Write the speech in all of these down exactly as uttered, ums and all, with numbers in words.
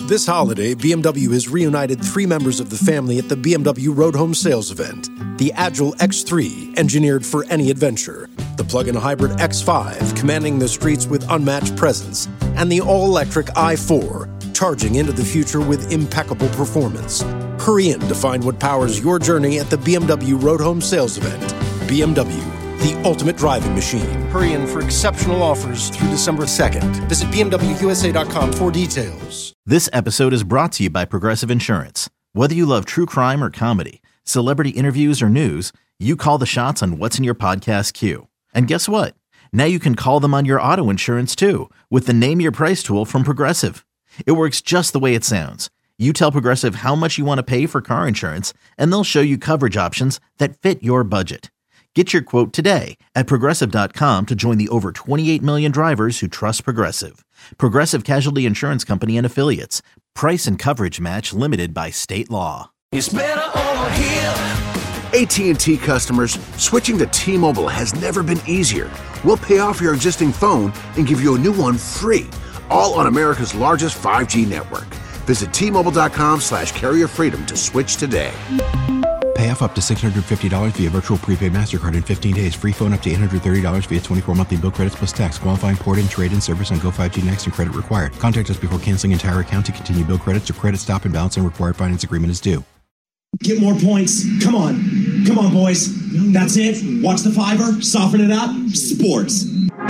This holiday, B M W has reunited three members of the family at the B M W Road Home Sales event. The Agile X three, engineered for any adventure. The plug-in hybrid X five, commanding the streets with unmatched presence. And the all-electric i four, charging into the future with impeccable performance. Hurry in to find what powers your journey at the B M W Road Home Sales event. B M W, the ultimate driving machine. Hurry in for exceptional offers through December second. Visit B M W U S A dot com for details. This episode is brought to you by Progressive Insurance. Whether you love true crime or comedy, celebrity interviews or news, you call the shots on what's in your podcast queue. And guess what? Now you can call them on your auto insurance too with the Name Your Price tool from Progressive. It works just the way it sounds. You tell Progressive how much you want to pay for car insurance, and they'll show you coverage options that fit your budget. Get your quote today at Progressive dot com to join the over twenty-eight million drivers who trust Progressive. Progressive Casualty Insurance Company and Affiliates. Price and coverage match limited by state law. It's better over here. A T and T customers, switching to T-Mobile has never been easier. We'll pay off your existing phone and give you a new one free, all on America's largest five G network. Visit T Mobile dot com slash carrier freedom to switch today. Pay off up to six hundred fifty dollars via virtual prepaid MasterCard in fifteen days. Free phone up to eight hundred thirty dollars via twenty-four monthly bill credits plus tax. Qualifying port and trade-in service on Go five G Next and credit required. Contact us before canceling entire account to continue bill credits or credit stop and balance and required finance agreement is due. Get more points. Come on. Come on, boys. That's it. Watch the fiver. Soften it up. Sports.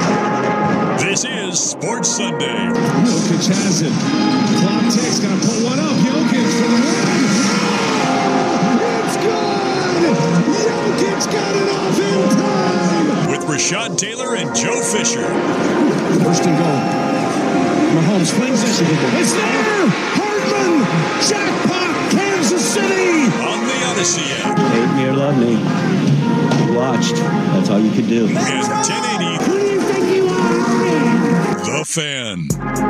This is Sports Sunday. Jokic has it. Clock ticks. Gonna put one up. Jokic for the win. It's good. Jokic got it off in time. With Rashad Taylor and Joe Fisher. First and goal. Mahomes flings it. It's there. Hardman. Jackpot. Kansas City. On the Odyssey app. Hate me or love me. You watched. That's all you could do. And ten eighty. Who do you think you are? The Fan.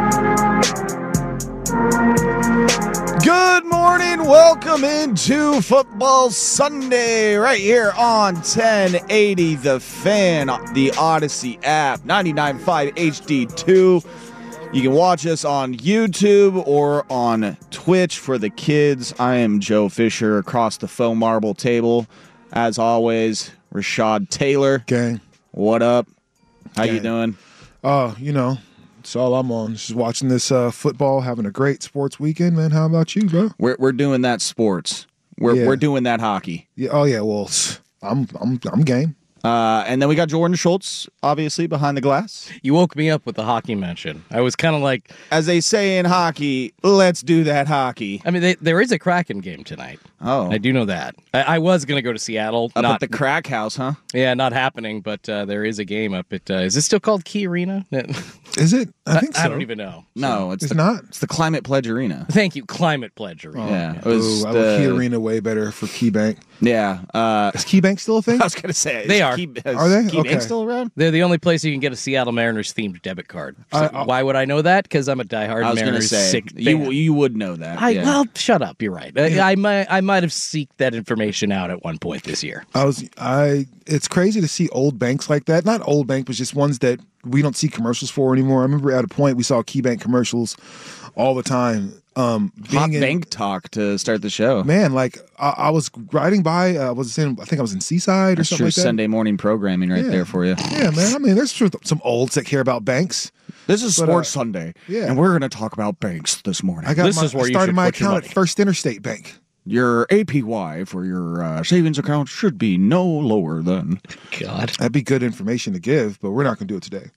Good morning. Welcome into Football Sunday right here on ten eighty The Fan, the Odyssey app, ninety-nine point five H D two. You can watch us on YouTube or on Twitch for the kids. I am Joe Fisher across the foam marble table. As always, Rashad Taylor. Gang. What up? How Gang. you doing? Uh, you know, it's all I'm on. Just watching this uh, football, having a great sports weekend, man. How about you, bro? We're we're doing that sports. We're Yeah. we're doing that hockey. Yeah. Oh yeah. Well, I'm I'm I'm game. Uh, and then we got Jordan Schultz, obviously, behind the glass. You woke me up with the hockey mention. I was kind of like... As they say in hockey, let's do that hockey. I mean, they, there is a Kraken game tonight. Oh. I do know that. I, I was going to go to Seattle. Up not, at the Crack House, huh? Yeah, not happening, but uh, there is a game up at... Uh, is this still called Key Arena? Is it? I think so. I don't even know. No, it's, It's the, not. It's the Climate Pledge Arena. Thank you. Climate Pledge Arena. Yeah. It Ooh, was I the- like Key Arena way better for KeyBank. Yeah. Uh, Is KeyBank still a thing? I was going to say. They is are. Key, Are they? Key Okay. Bank still around? They're the only place you can get a Seattle Mariners themed debit card. So I- I- why would I know that? Because I'm a diehard I was going to Mariners say. sick You, fan. you would know that. I, yeah. Well, shut up. You're right. I, I might I might have seeked that information out at one point this year. I was I. It's crazy to see old banks like that. Not old bank, but just ones that we don't see commercials for anymore. I remember at a point we saw KeyBank commercials all the time. Um, Hot being in- bank talk to start the show. Man, like I, I was riding by. Uh, was in, I think I was in Seaside or That's something true like that. Sunday morning programming right Yeah. there for you. Yeah, man. I mean, there's sure some olds that care about banks. This is But, Sports uh, Sunday, yeah. and we're going to talk about banks this morning. I got This my, is where I you started should my put your account at money. First Interstate Bank. Your A P Y for your uh, savings account should be no lower than. God. That'd be good information to give, but we're not going to do it today.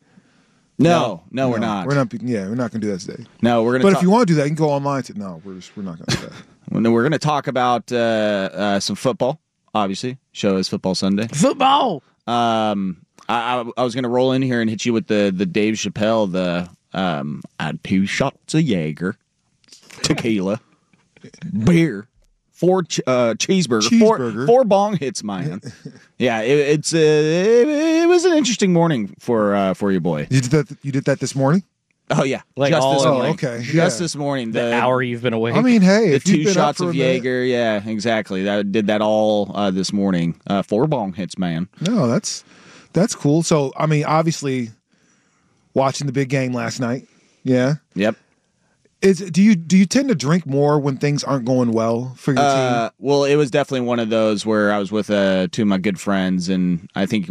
No, no, we're not. We're not. Yeah, we're not going to do that today. No, we're going to. But if you want to do that, you can go online. To no, we're just, we're not going to do that. Well, no, we're going to talk about uh, uh, some football. Obviously, show is Football Sunday. Football. Um, I, I, I was going to roll in here and hit you with the the Dave Chappelle. The um, I had two shots of Jaeger, tequila, beer, four ch- uh, cheeseburger, Cheeseburger. four four bong hits, man. Yeah, it, it's uh, it, it was an interesting morning for uh, for your boy. You did that. You did that this morning. Oh yeah, Like just all this in, Oh, morning. okay. Just Yeah. this morning. The, The, hour you've been awake. I mean, hey, the if you've two been shots up for of a minute- Jaeger. Yeah, exactly. That did that all uh, this morning. Uh, four bong hits, man. No, that's that's cool. So, I mean, obviously, watching the big game last night. Yeah. Yep. Is do you do you tend to drink more when things aren't going well for your Uh, team? well, it was definitely one of those where I was with uh, two of my good friends, and I think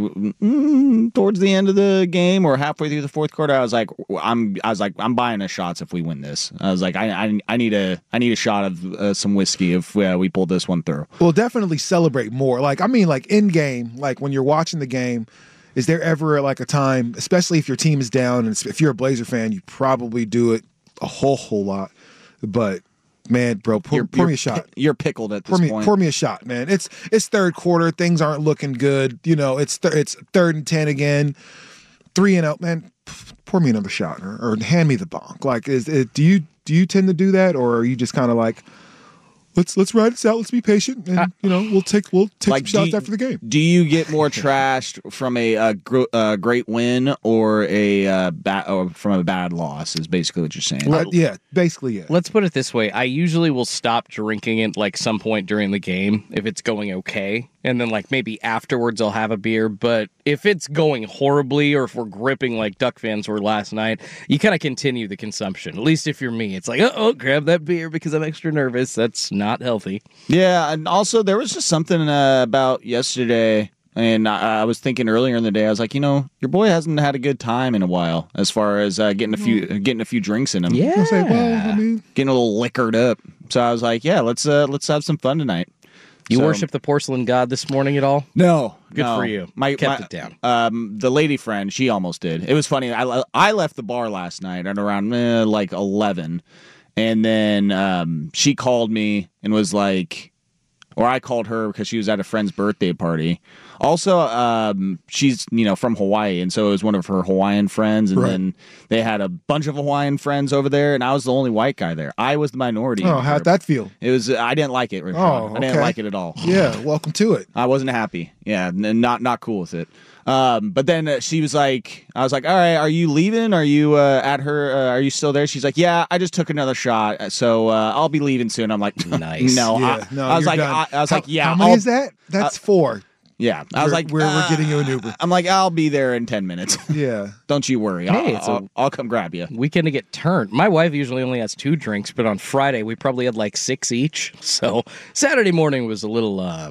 mm, towards the end of the game or halfway through the fourth quarter, I was like, I'm, I was like, I'm buying us shots if we win this. I was like, I, I, I need a, I need a shot of uh, some whiskey if uh, we pull this one through. Well, definitely celebrate more. Like I mean, like in game, like when you're watching the game. Is there ever like a time, especially if your team is down, and if you're a Blazer fan, you probably do it a whole whole lot. But man, bro, pour, You're- pour you're me a shot. pi- You're pickled at this Pour me, point. pour me a shot, man. It's it's third quarter. Things aren't looking good. You know, it's th- it's third and ten again. Three and out, man. Pour me another shot, or, or hand me the bonk. Like, is it? Do you do you tend to do that, or are you just kind of like, let's let's ride this out. Let's be patient, and you know, we'll take we'll take Like, some shots do you- after the game. Do you get more trashed from a, uh gr- uh, great win or a uh, ba- or from a bad loss? Is basically what you're saying. Uh, yeah, basically, yeah. Let's put it this way. I usually will stop drinking at like some point during the game if it's going okay. And then like maybe afterwards I'll have a beer. But if it's going horribly or if we're gripping like Duck fans were last night, you kind of continue the consumption. At least if you're me. It's like, oh, grab that beer because I'm extra nervous. That's not healthy. Yeah, and also there was just something uh, about yesterday, and I, I was thinking earlier in the day, I was like, you know, your boy hasn't had a good time in a while as far as uh, getting a few getting a few drinks in him. Yeah, I was like, well, I mean, getting a little liquored up. So I was like, yeah, let's uh, let's have some fun tonight. You So- worship the porcelain god this morning at all? No, Good no. for you. My, Kept my- it down. Um, the lady friend, she almost did. It was funny. I le- I left the bar last night at around eh, like eleven, and then um, she called me and was like, or I called her because she was at a friend's birthday party. Also, um, she's you know from Hawaii, and so it was one of her Hawaiian friends, and Right. then they had a bunch of Hawaiian friends over there, and I was the only white guy there. I was the minority. oh, how'd that feel? It was. I didn't like it. Rashawn. Oh, I didn't okay. like it at all. Yeah, welcome to it. I wasn't happy. Yeah, n- not not cool with it. Um, but then uh, she was like, I was like, all right, are you leaving? Are you uh, at her? Uh, are you still there? She's like, yeah, I just took another shot, so uh, I'll be leaving soon. I'm like, Nice. no, Yeah, I, no, I was you're like, done. I, I was How- like, yeah, How many I'll- is that? That's four. yeah. I was We're- like, we're- we're uh, getting you an Uber. I'm like, I'll be there in ten minutes. Yeah. Don't you worry. Hey, I'll, it's a- I'll, I'll come grab you. Weekend to get turned. My wife usually only has two drinks, but on Friday we probably had like six each. So Saturday morning was a little, uh,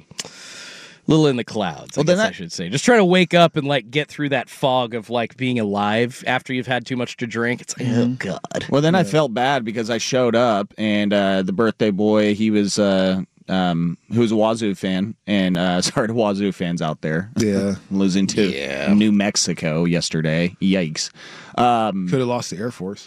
little in the clouds. I Well, then guess I that- should say. Just trying to wake up and like get through that fog of like being alive after you've had too much to drink. It's like, oh god. Well, then I felt bad because I showed up and uh, the birthday boy, he was. Uh, um, who was a Wazoo fan, and uh, sorry to Wazoo fans out there. Yeah. Losing to Yeah. New Mexico yesterday. Yikes. Um, Could have lost the Air Force.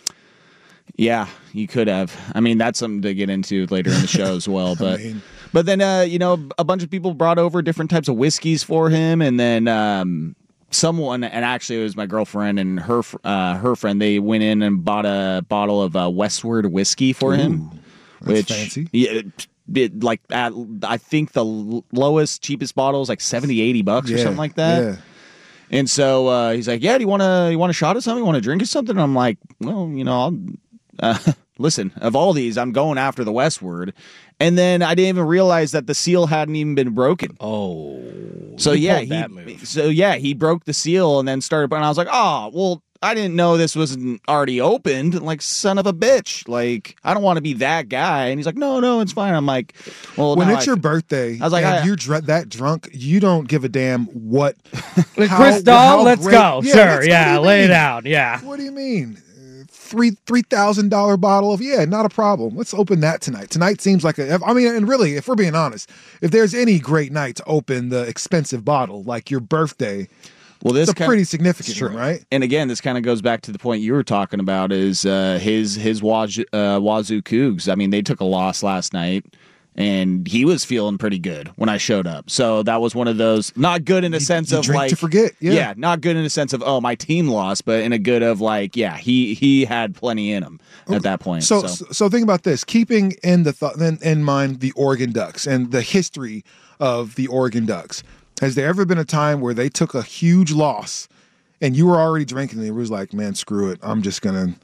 yeah, you could have. I mean, that's something to get into later in the show as well. But mean- but then, uh, you know, a bunch of people brought over different types of whiskeys for him, and then um, someone, and actually it was my girlfriend and her fr- uh, her friend, they went in and bought a bottle of uh, Westward whiskey for him. that's Which, fancy. Yeah, it, it, like at, I think the l- lowest, cheapest bottle is like seventy, eighty bucks or Yeah, something like that. Yeah. And so uh, he's like, "Yeah, do you want to you want a shot of something? You want to drink or something?" And I'm like, "Well, you know, I'll, uh, listen. Of all these, I'm going after the Westward." And then I didn't even realize that the seal hadn't even been broken. Oh. So You yeah, pulled that he, move. so yeah, he broke the seal and then started. And I was like, "Oh, well, I didn't know this wasn't already opened. Like, son of a bitch. Like, I don't want to be that guy." And he's like, "No, no, it's fine." I'm like, "Well, When now it's I- your birthday, I was like, and I- you're dr- that drunk, you don't give a damn what. how- Crystal, how let's great- go. Yeah, sure, that's- what yeah, do you lay it mean? out. Yeah. What do you mean? Uh, Three three thousand dollar bottle of yeah, not a problem. Let's open that tonight. Tonight seems like a. I mean, and really, if we're being honest, if there's any great night to open the expensive bottle, like your birthday, Well, this it's a kind- pretty significant one, right? And again, this kind of goes back to the point you were talking about is uh, his his Wazoo, uh, Wazoo Cougs. I mean, they took a loss last night, and he was feeling pretty good when I showed up. So that was one of those not good in a sense you of drink like to forget, yeah. not good in a sense of oh my team lost, but in a good of like yeah he he had plenty in him at that point. So, So, so, so think about this: keeping in the th- in, in mind the Oregon Ducks and the history of the Oregon Ducks. Has there ever been a time where they took a huge loss, and you were already drinking, and it was like, "Man, screw it! I'm just gonna,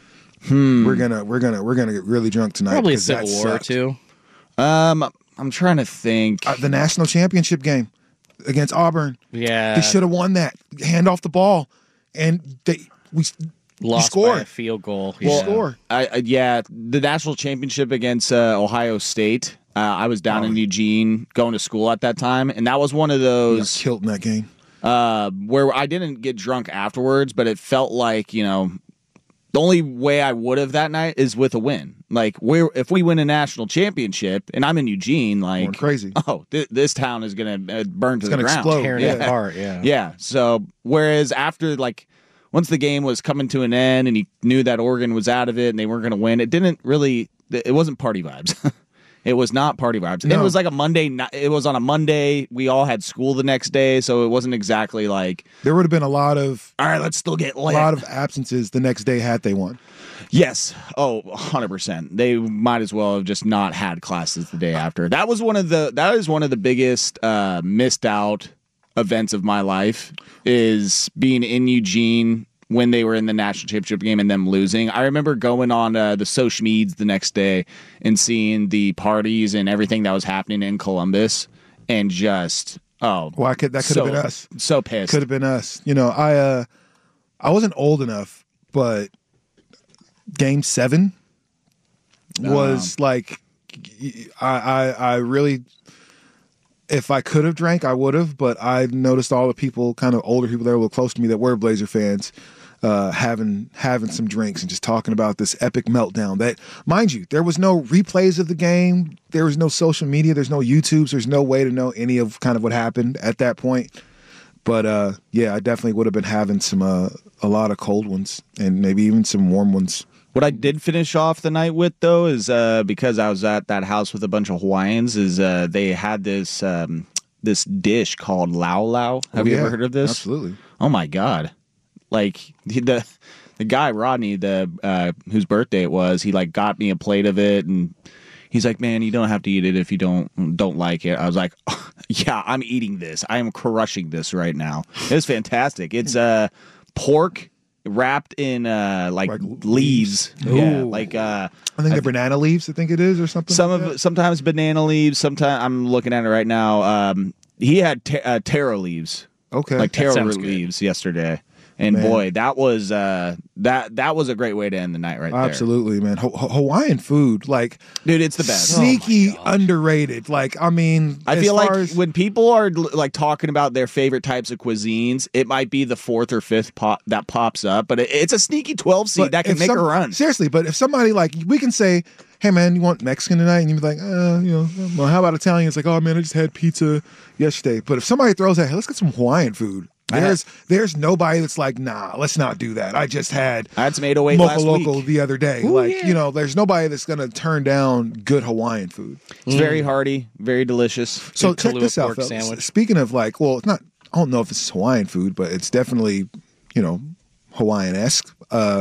Hmm. we're gonna, we're gonna, we're gonna get really drunk tonight." Probably a 'cause that Civil War, sucked." too. um, I'm trying to think. Uh, the national championship game against Auburn. Yeah. They should have won that. Hand off the ball, and they we Lost scored. by a field goal. You Yeah. score. I, I, yeah, the national championship against uh, Ohio State. Uh, I was down Oh. in Eugene going to school at that time, and that was one of You got those killed in that game. uh, where I didn't get drunk afterwards, but it felt like, you know, the only way I would have that night is with a win. Like, we're, if we win a national championship and I'm in Eugene, like, Going crazy. oh, th- this town is going to uh, burn to It's the gonna ground. explode. Tearing Yeah. it apart, yeah. Yeah. So, whereas after, like, once the game was coming to an end and you knew that Oregon was out of it and they weren't going to win, it didn't really, it wasn't party vibes. It was not party vibes. And No. it was like a Monday night. It was on a Monday. We all had school the next day, so it wasn't exactly like, There would have been a lot of all right, let's still get a lit. lot of absences the next day had they won. Yes. Oh, one hundred percent. They might as well have just not had classes the day after. That was one of the that is one of the biggest uh, missed out events of my life, is being in Eugene when they were in the national championship game and them losing. I remember going on uh, the social medias the next day and seeing the parties and everything that was happening in Columbus, and just oh, Well, I could, that could so, have been us. So pissed. Could have been us. You know, I uh, I wasn't old enough, but Game Seven was like, I, I I really, if I could have drank, I would have. But I noticed all the people, kind of older people that were close to me that were Blazer fans, uh, having having some drinks and just talking about this epic meltdown. That, mind you, there was no replays of the game. There was no social media. There's no YouTubes. There's no way to know any of kind of what happened at that point. But uh, yeah, I definitely would have been having some uh, a lot of cold ones and maybe even some warm ones. What I did finish off the night with, though, is uh, because I was at that house with a bunch of Hawaiians, is uh, they had this um, this dish called lau lau. Have Oh, you yeah, ever heard of this? Absolutely. Oh my god! Like the the guy Rodney, the uh, whose birthday it was, he like got me a plate of it, and he's like, "Man, you don't have to eat it if you don't don't like it." I was like, oh, "Yeah, I'm eating this. I am crushing this right now. It's fantastic. It's uh pork." Wrapped in uh, like, Like leaves, leaves. yeah, Ooh. like uh, I think they're banana leaves. I think it is, or something. some like of that. it, sometimes banana leaves. Sometimes I'm looking at it right now. Um, he had ta- uh, taro leaves, Okay. like taro sounds root good. leaves yesterday, and Man. boy, that was uh, that that was a great way to end the night right Absolutely, man. Ho- Ho- Hawaiian food, like there, dude. It's the best. sneaky underrated. Like, I mean, I as feel far like as- when people are like talking about their favorite types of cuisines, it might be the fourth or fifth pop that pops up, but it, it's a sneaky twelve seed but that can if make some- a run. Seriously, but if somebody like we can say, "Hey, man, you want Mexican tonight?" and you'd be like, uh, you know, well, how about Italian? It's like, "Oh man, I just had pizza yesterday." But if somebody throws out, "Hey, let's get some Hawaiian food," I had- there's there's nobody that's like, "Nah, let's not do that." I just had I had some eight oh eight Mocha last Loco week. the other day. Ooh, like, yeah. you know, there's nobody that's gonna turn down good Hawaiian food. It's very hearty, very delicious. So Good check Kahlua this out, pork fellas. sandwich. Speaking of like, well, it's not. I don't know if it's Hawaiian food, but it's definitely, you know, Hawaiian esque. Uh,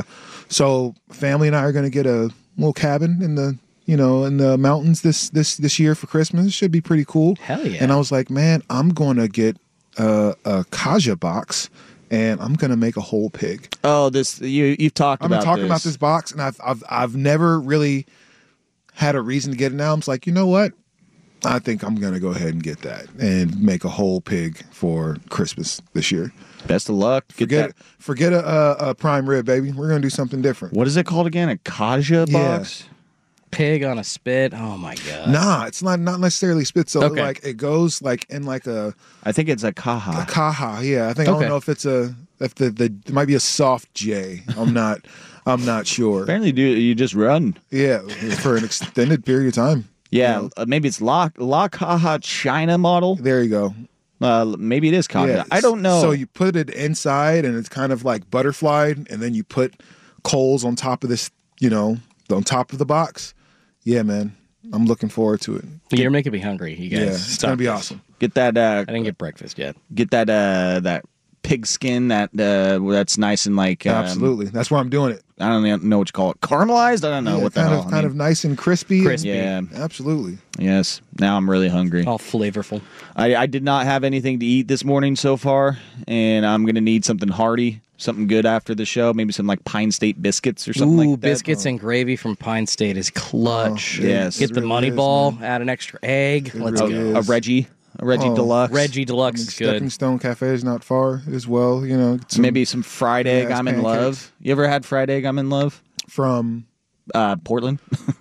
so family and I are going to get a little cabin in the, you know, in the mountains this this this year for Christmas. It should be pretty cool. Hell yeah. And I was like, man, I'm going to get a, a kaja box, and I'm going to make a whole pig. Oh, this you you've talked I've been about talking this. about this box, and I've I've I've never really had a reason to get it. Now I'm just like, you know what? I think I'm gonna go ahead and get that and make a whole pig for Christmas this year. Best of luck. Get Forget that. forget a, a, a prime rib, baby. We're gonna do something different. What is it called again? A kaja Yeah. box? Pig on a spit. Oh my god. Nah, it's not not necessarily spit. So Okay. like it goes like in like a, I think it's a kaha. a kaha. Yeah, I think I Okay. don't know if it's a if the the it might be a soft J. I'm not I'm not sure. Apparently, do you just run? Yeah, for an extended period of time. Yeah, You know? uh, maybe it's La La Caja China model. There you go. Uh, maybe it is Caja. Yeah, I don't know. So you put it inside, and it's kind of like butterflied, and then you put coals on top of this, you know, on top of the box. Yeah, man, I'm looking forward to it. You're making me hungry, you guys. Yeah, it's Stop gonna be this. awesome. get that. Uh, I didn't get breakfast yet. get that. Uh, that pig skin. That uh, that's nice and like. Um, Absolutely, that's why I'm doing it. I don't even know what you call it. Caramelized. I don't know Yeah, what the kind hell. of I kind mean, of nice and crispy. and- Crispy. Yeah. absolutely. Yes. Now I'm really hungry. All flavorful. I, I did not have anything to eat this morning so far, and I'm gonna need something hearty, something good after the show. Maybe some like Pine State biscuits or something Ooh, like that. biscuits and gravy from Pine State is clutch. Oh, yes. Get the really money is, ball, man. add an extra egg. Let's really go. is. A Reggie. A Reggie Oh, Deluxe. Reggie Deluxe is good. Stepping Stone Cafe is not far as well. You know, some Maybe some fried egg. ass I'm in pancakes. love. You ever had fried egg? I'm in love. from Uh, Portland,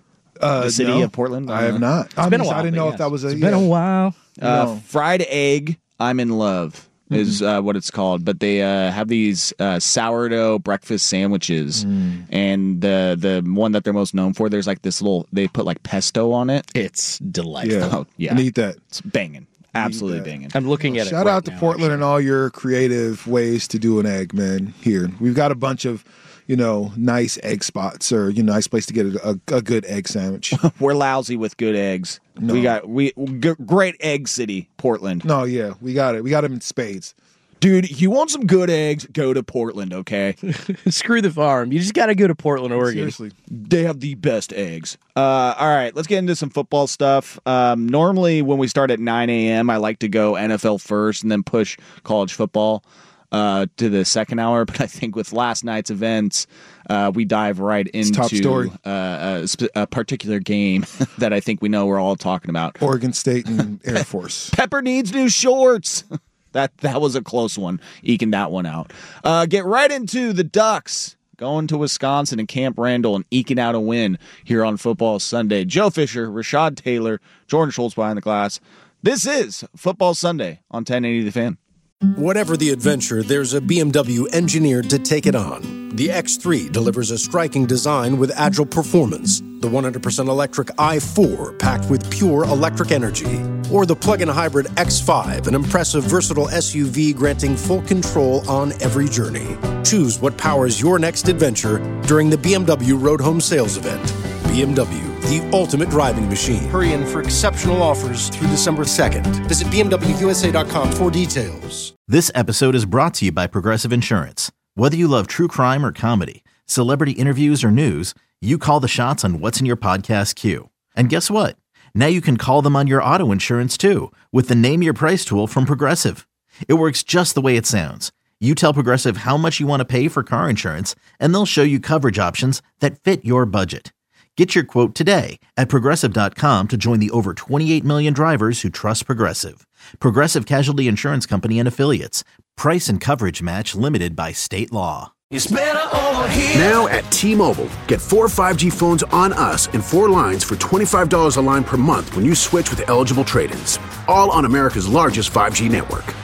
uh, the city no, of Portland. I have not. It's I been mean, a while. I didn't but know yes. if that was a. It's been a yeah. while. Uh, No. fried egg. I'm in love is uh, what it's called. But they uh, have these uh, sourdough breakfast sandwiches, Mm. and the the one that they're most known for, there's like this little. They put like pesto on it. It's delightful. Yeah, Oh, yeah. Need that. It's banging. Absolutely that. banging. I'm looking at it. Shout right out to now, Portland and all your creative ways to do an egg, man. Here, we've got a bunch of, you know, nice egg spots or you know, nice place to get a, a, a good egg sandwich. We're lousy with good eggs. No. We got we g- great egg city, Portland. No, yeah, we got it. We got them in spades. Dude, you want some good eggs? Go to Portland, okay? Screw the farm. You just got to go to Portland, Oregon. Seriously. They have the best eggs. Uh, all right, let's get into some football stuff. Um, normally, when we start at nine a.m., I like to go N F L first and then push college football uh, to the second hour. But I think with last night's events, uh, we dive right into top story. Uh, a, sp- a particular game that I think we know we're all talking about. Oregon State and Air Force. Pepper needs new shorts. That that was a close one, eking that one out. Uh, get right into the Ducks going to Wisconsin and Camp Randall and eking out a win here on Football Sunday. Joe Fisher, Rashad Taylor, Jordan Schultz behind the glass. This is Football Sunday on ten eighty The Fan. Whatever the adventure, there's a B M W engineered to take it on. The X three delivers a striking design with agile performance. The one hundred percent electric i four packed with pure electric energy. Or the plug-in hybrid X five, an impressive versatile S U V granting full control on every journey. Choose what powers your next adventure during the B M W Road Home Sales Event. B M W, the ultimate driving machine. Hurry in for exceptional offers through December second. Visit B M W U S A dot com for details. This episode is brought to you by Progressive Insurance. Whether you love true crime or comedy, celebrity interviews or news, you call the shots on what's in your podcast queue. And guess what? Now you can call them on your auto insurance too with the Name Your Price tool from Progressive. It works just the way it sounds. You tell Progressive how much you want to pay for car insurance, and they'll show you coverage options that fit your budget. Get your quote today at Progressive dot com to join the over twenty-eight million drivers who trust Progressive. Progressive Casualty Insurance Company and Affiliates. Price and coverage match limited by state law. It's better over here. Now at T-Mobile, get four five G phones on us and four lines for twenty-five dollars a line per month when you switch with eligible trade-ins. All on America's largest five G network.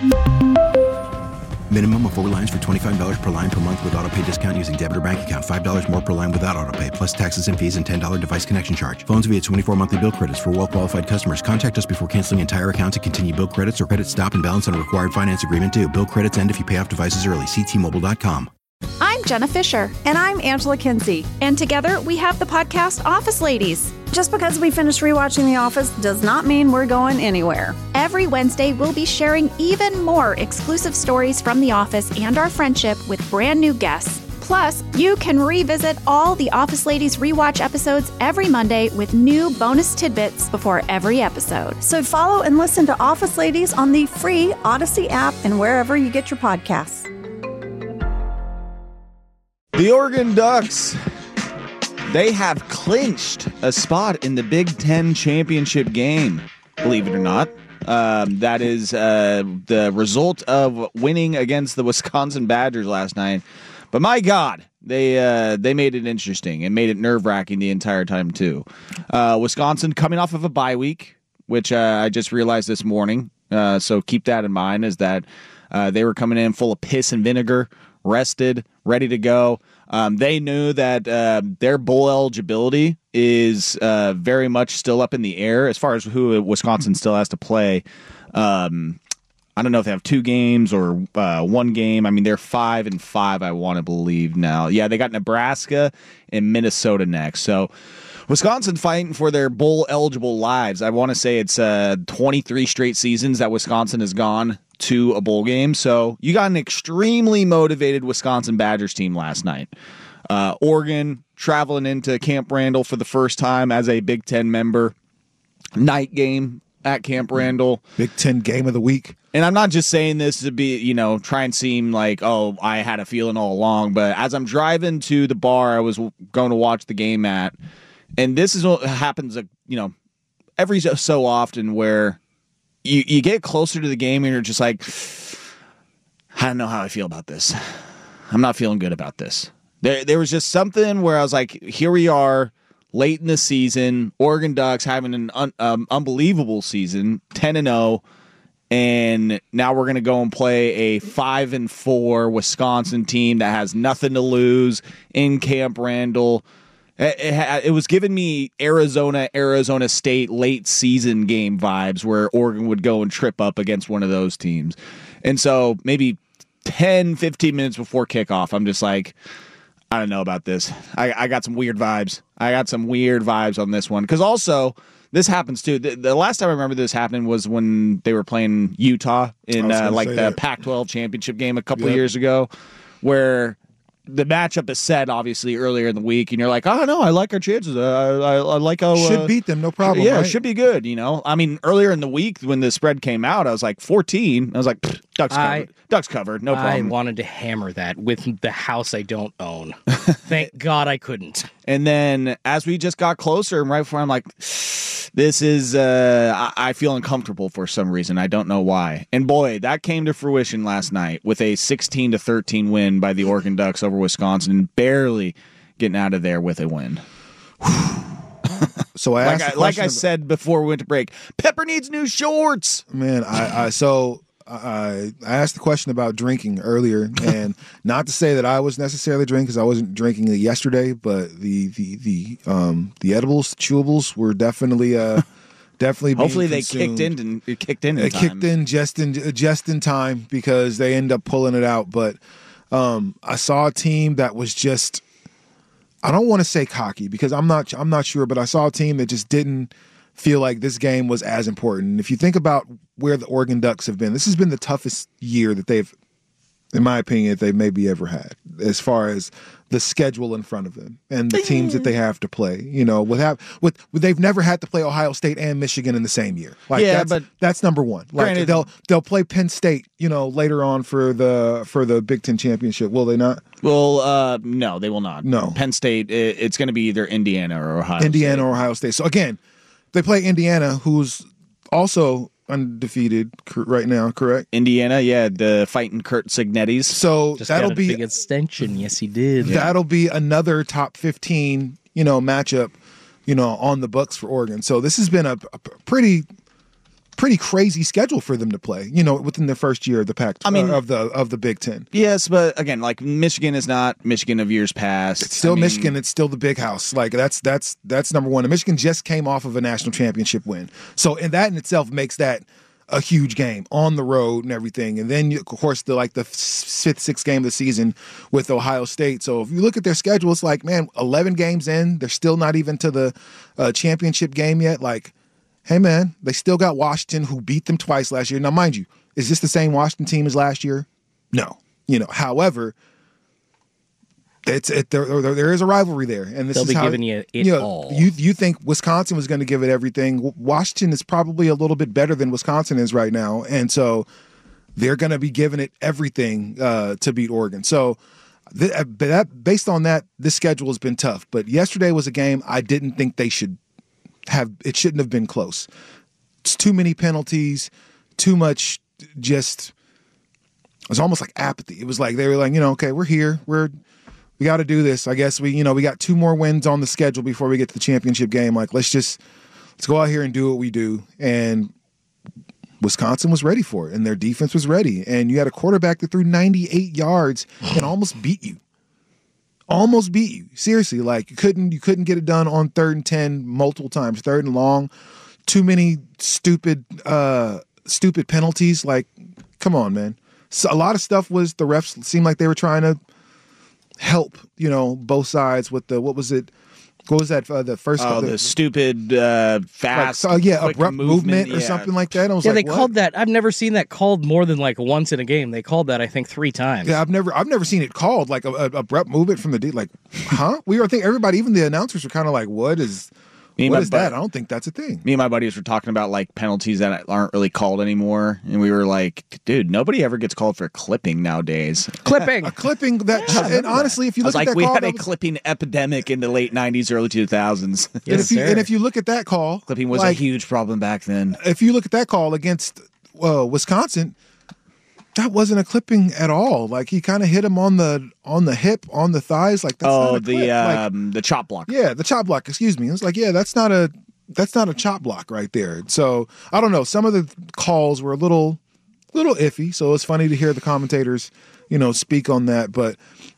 Minimum of four lines for twenty-five dollars per line per month with autopay discount using debit or bank account. five dollars more per line without autopay, plus taxes and fees and ten dollars device connection charge. Phones via twenty-four monthly bill credits for well-qualified customers. Contact us before canceling entire account to continue bill credits or credit stop and balance on a required finance agreement due. Bill credits end if you pay off devices early. See T Mobile dot com. I'm Jenna Fisher. And I'm Angela Kinsey. And together we have the podcast Office Ladies. Just because we finished rewatching The Office does not mean we're going anywhere. Every Wednesday, we'll be sharing even more exclusive stories from The Office and our friendship with brand new guests. Plus, you can revisit all the Office Ladies rewatch episodes every Monday with new bonus tidbits before every episode. So follow and listen to Office Ladies on the free Odyssey app and wherever you get your podcasts. The Oregon Ducks, they have clinched a spot in the Big Ten championship game, believe it or not. Um, that is uh, the result of winning against the Wisconsin Badgers last night. But my God, they uh, they made it interesting and made it nerve-wracking the entire time, too. Uh, Wisconsin coming off of a bye week, which uh, I just realized this morning. Uh, so keep that in mind, is that uh, they were coming in full of piss and vinegar, rested, ready to go. Um, they knew that uh, their bowl eligibility is uh, very much still up in the air as far as who Wisconsin still has to play. Um, I don't know if they have two games or uh, one game. I mean, they're five and five, I want to believe now. Yeah, they got Nebraska and Minnesota next. So Wisconsin fighting for their bowl eligible lives. I want to say it's uh, twenty-three straight seasons that Wisconsin has gone to a bowl game. So you got an extremely motivated Wisconsin Badgers team last night. Uh, Oregon traveling into Camp Randall for the first time as a Big Ten member. Night game at Camp Randall. Big Ten game of the week. And I'm not just saying this to be, you know, try and seem like, oh, I had a feeling all along. But as I'm driving to the bar I was going to watch the game at, and this is what happens, you know, every so often where you, you get closer to the game and you're just like, I don't know how I feel about this. I'm not feeling good about this. There, there was just something where I was like, here we are, late in the season, Oregon Ducks having an un, um, unbelievable season, ten and oh, and now we're going to go and play a five and four Wisconsin team that has nothing to lose in Camp Randall. It, it, it was giving me Arizona, Arizona State late season game vibes where Oregon would go and trip up against one of those teams. And so maybe ten, fifteen minutes before kickoff, I'm just like, I don't know about this. I, I got some weird vibes. I got some weird vibes on this one. Because also, this happens too. The, the last time I remember this happening was when they were playing Utah in uh, like the that. Pac twelve championship game a couple yep. of years ago, where the matchup is set obviously earlier in the week, and you're like, oh no, I like our chances. Uh, I, I like how should uh, beat them, no problem. Yeah, right? Should be good. You know, I mean, earlier in the week when the spread came out, I was like fourteen. I was like, Ducks covered. I, Ducks covered. No problem. I wanted to hammer that with the house I don't own. Thank God I couldn't. And then as we just got closer, and right before, I'm like, this is, uh, I, I feel uncomfortable for some reason. I don't know why. And boy, that came to fruition last night with a sixteen to thirteen win by the Oregon Ducks over Wisconsin, barely getting out of there with a win. So I like asked I, like I said before we went to break, Pepper needs new shorts. Man, I, I so I, I asked the question about drinking earlier, and not to say that I was necessarily drinking because I wasn't drinking it yesterday, but the the the um the edibles, the chewables were definitely uh definitely. Being Hopefully they consumed. kicked in. It kicked in. in It time. kicked in just in just in time because they end up pulling it out. But um, I saw a team that was just. I don't want to say cocky because I'm not I'm not sure, but I saw a team that just didn't feel like this game was as important. And if you think about where the Oregon Ducks have been, this has been the toughest year that they've, in my opinion, that they maybe ever had as far as the schedule in front of them and the teams that they have to play. You know, with have with, with they've never had to play Ohio State and Michigan in the same year. Like yeah, that's, but that's number one. Like granted, they'll they'll play Penn State, you know, later on for the for the Big Ten championship. Will they not? Well, uh, no, they will not. No, Penn State. It, it's going to be either Indiana or Ohio. Indiana State. or Ohio State. So again, they play Indiana, who's also undefeated right now, correct? Indiana, yeah, the fighting Kurt Signettis. So Just that'll got a be big extension. Yes, he did. That'll be another top fifteen, you know, matchup, you know, on the books for Oregon. So this has been a, a pretty, pretty crazy schedule for them to play. You know, within their first year of the Pac, I mean, uh, of the of the Big Ten. Yes, but again, like Michigan is not Michigan of years past. It's still I mean, Michigan. It's still the big house. Like that's that's that's number one. And Michigan just came off of a national championship win. So, and that in itself makes that a huge game on the road and everything. And then, of course, the like the fifth, sixth game of the season with Ohio State. So if you look at their schedule, it's like, man, eleven games in, they're still not even to the uh, championship game yet. Like, hey, man, they still got Washington, who beat them twice last year. Now, mind you, is this the same Washington team as last year? No. You know, however, it's it, there, there, there is a rivalry there, and this They'll is be how, giving you it you know, all. You you think Wisconsin was going to give it everything? Washington is probably a little bit better than Wisconsin is right now, and so they're going to be giving it everything uh, to beat Oregon. So th- that based on that, this schedule has been tough. But yesterday was a game I didn't think they should have. It shouldn't have been close. It's too many penalties, too much. Just it was almost like apathy. It was like they were like, you know, okay, we're here, we're. We got to do this. I guess we, you know, we got two more wins on the schedule before we get to the championship game. Like, let's just let's go out here and do what we do. And Wisconsin was ready for it, and their defense was ready. And you had a quarterback that threw ninety-eight yards and almost beat you. Almost beat you. Seriously, like you couldn't you couldn't get it done on third and ten multiple times, third and long. Too many stupid uh, stupid penalties. Like, come on, man. So a lot of stuff was the refs seemed like they were trying to help, you know, both sides with the, what was it? What was that? Uh, the first, oh, the, the stupid, uh, fast, like, uh, yeah, quick abrupt movement, movement or yeah. something like that. I was yeah, like, they what? called that. I've never seen that called more than like once in a game. They called that, I think, three times. Yeah, I've never, I've never seen it called like a, a abrupt movement from the D. Like, huh? We were thinking everybody, even the announcers, were kind of like, what is, Me what is that? I don't think that's a thing. Me and my buddies were talking about like penalties that aren't really called anymore, and we were like, "Dude, nobody ever gets called for a clipping nowadays." Clipping, a clipping that. And honestly, if you look I was at like, that we call, had a was, clipping epidemic in the late nineties, early two thousands. Yes, and if you, and if you look at that call, clipping was like, a huge problem back then. If you look at that call against uh, Wisconsin, that wasn't a clipping at all. Like he kind of hit him on the on the hip, on the thighs. Like that's oh, not a the clip. um, like, the chop block. Yeah, the chop block. Excuse me. It's like yeah, that's not a that's not a chop block right there. So I don't know. Some of the calls were a little little iffy. So it's funny to hear the commentators, you know, speak on that. But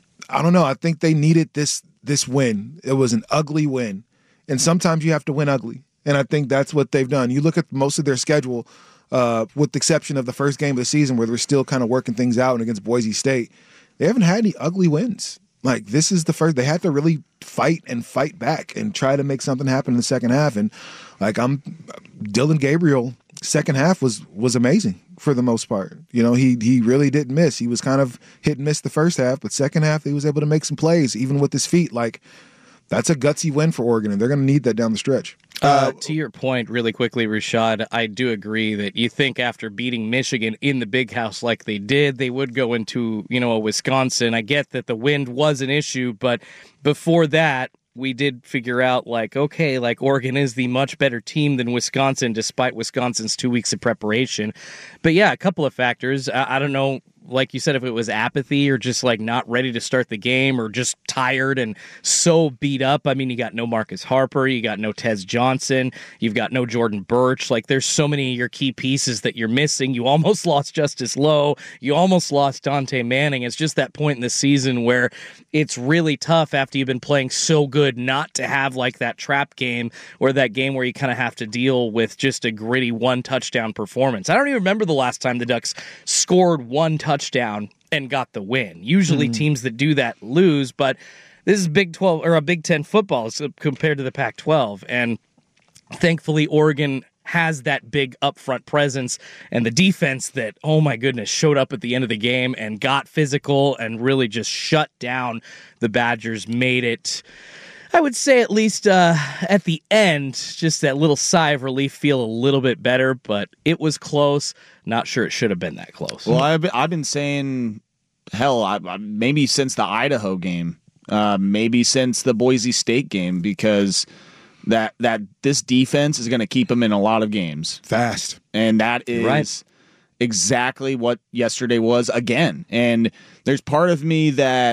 I don't know. I think they needed this this win. It was an ugly win, and sometimes you have to win ugly. And I think that's what they've done. You look at most of their schedule. Uh, with the exception of the first game of the season where they're still kind of working things out and against Boise State, they haven't had any ugly wins. Like this is the first, they had to really fight and fight back and try to make something happen in the second half. And like I'm, Dillon Gabriel, second half was was amazing for the most part. You know, he he really didn't miss. He was kind of hit and miss the first half, but second half he was able to make some plays even with his feet. Like that's a gutsy win for Oregon, and they're going to need that down the stretch. Uh, to your point, really quickly, Rashad, I do agree that you think after beating Michigan in the Big House like they did, they would go into, you know, a Wisconsin. I get that the wind was an issue, but before that, we did figure out, like, okay, like Oregon is the much better team than Wisconsin, despite Wisconsin's two weeks of preparation. But yeah, a couple of factors. I, I don't know. Like you said, if it was apathy or just like not ready to start the game or just tired and so beat up. I mean, you got no Marcus Harper, you got no Tez Johnson, you've got no Jordan Birch. Like there's so many of your key pieces that you're missing. You almost lost Justice Lowe. You almost lost Dante Manning. It's just that point in the season where it's really tough after you've been playing so good not to have like that trap game or that game where you kind of have to deal with just a gritty one touchdown performance. I don't even remember the last time the Ducks scored one touchdown touchdown and got the win. Usually mm. teams that do that lose, but this is Big twelve or a Big Ten football compared to the Pac twelve. And thankfully Oregon has that big upfront presence and the defense that, oh my goodness, showed up at the end of the game and got physical and really just shut down the Badgers, made it, I would say at least uh, at the end, just that little sigh of relief, feel a little bit better, but it was close. Not sure it should have been that close. Well, I've been, I've been saying, hell, I, I, maybe since the Idaho game, uh, maybe since the Boise State game, because that that this defense is going to keep them in a lot of games. Fast. And that is right. exactly what yesterday was again. And there's part of me that,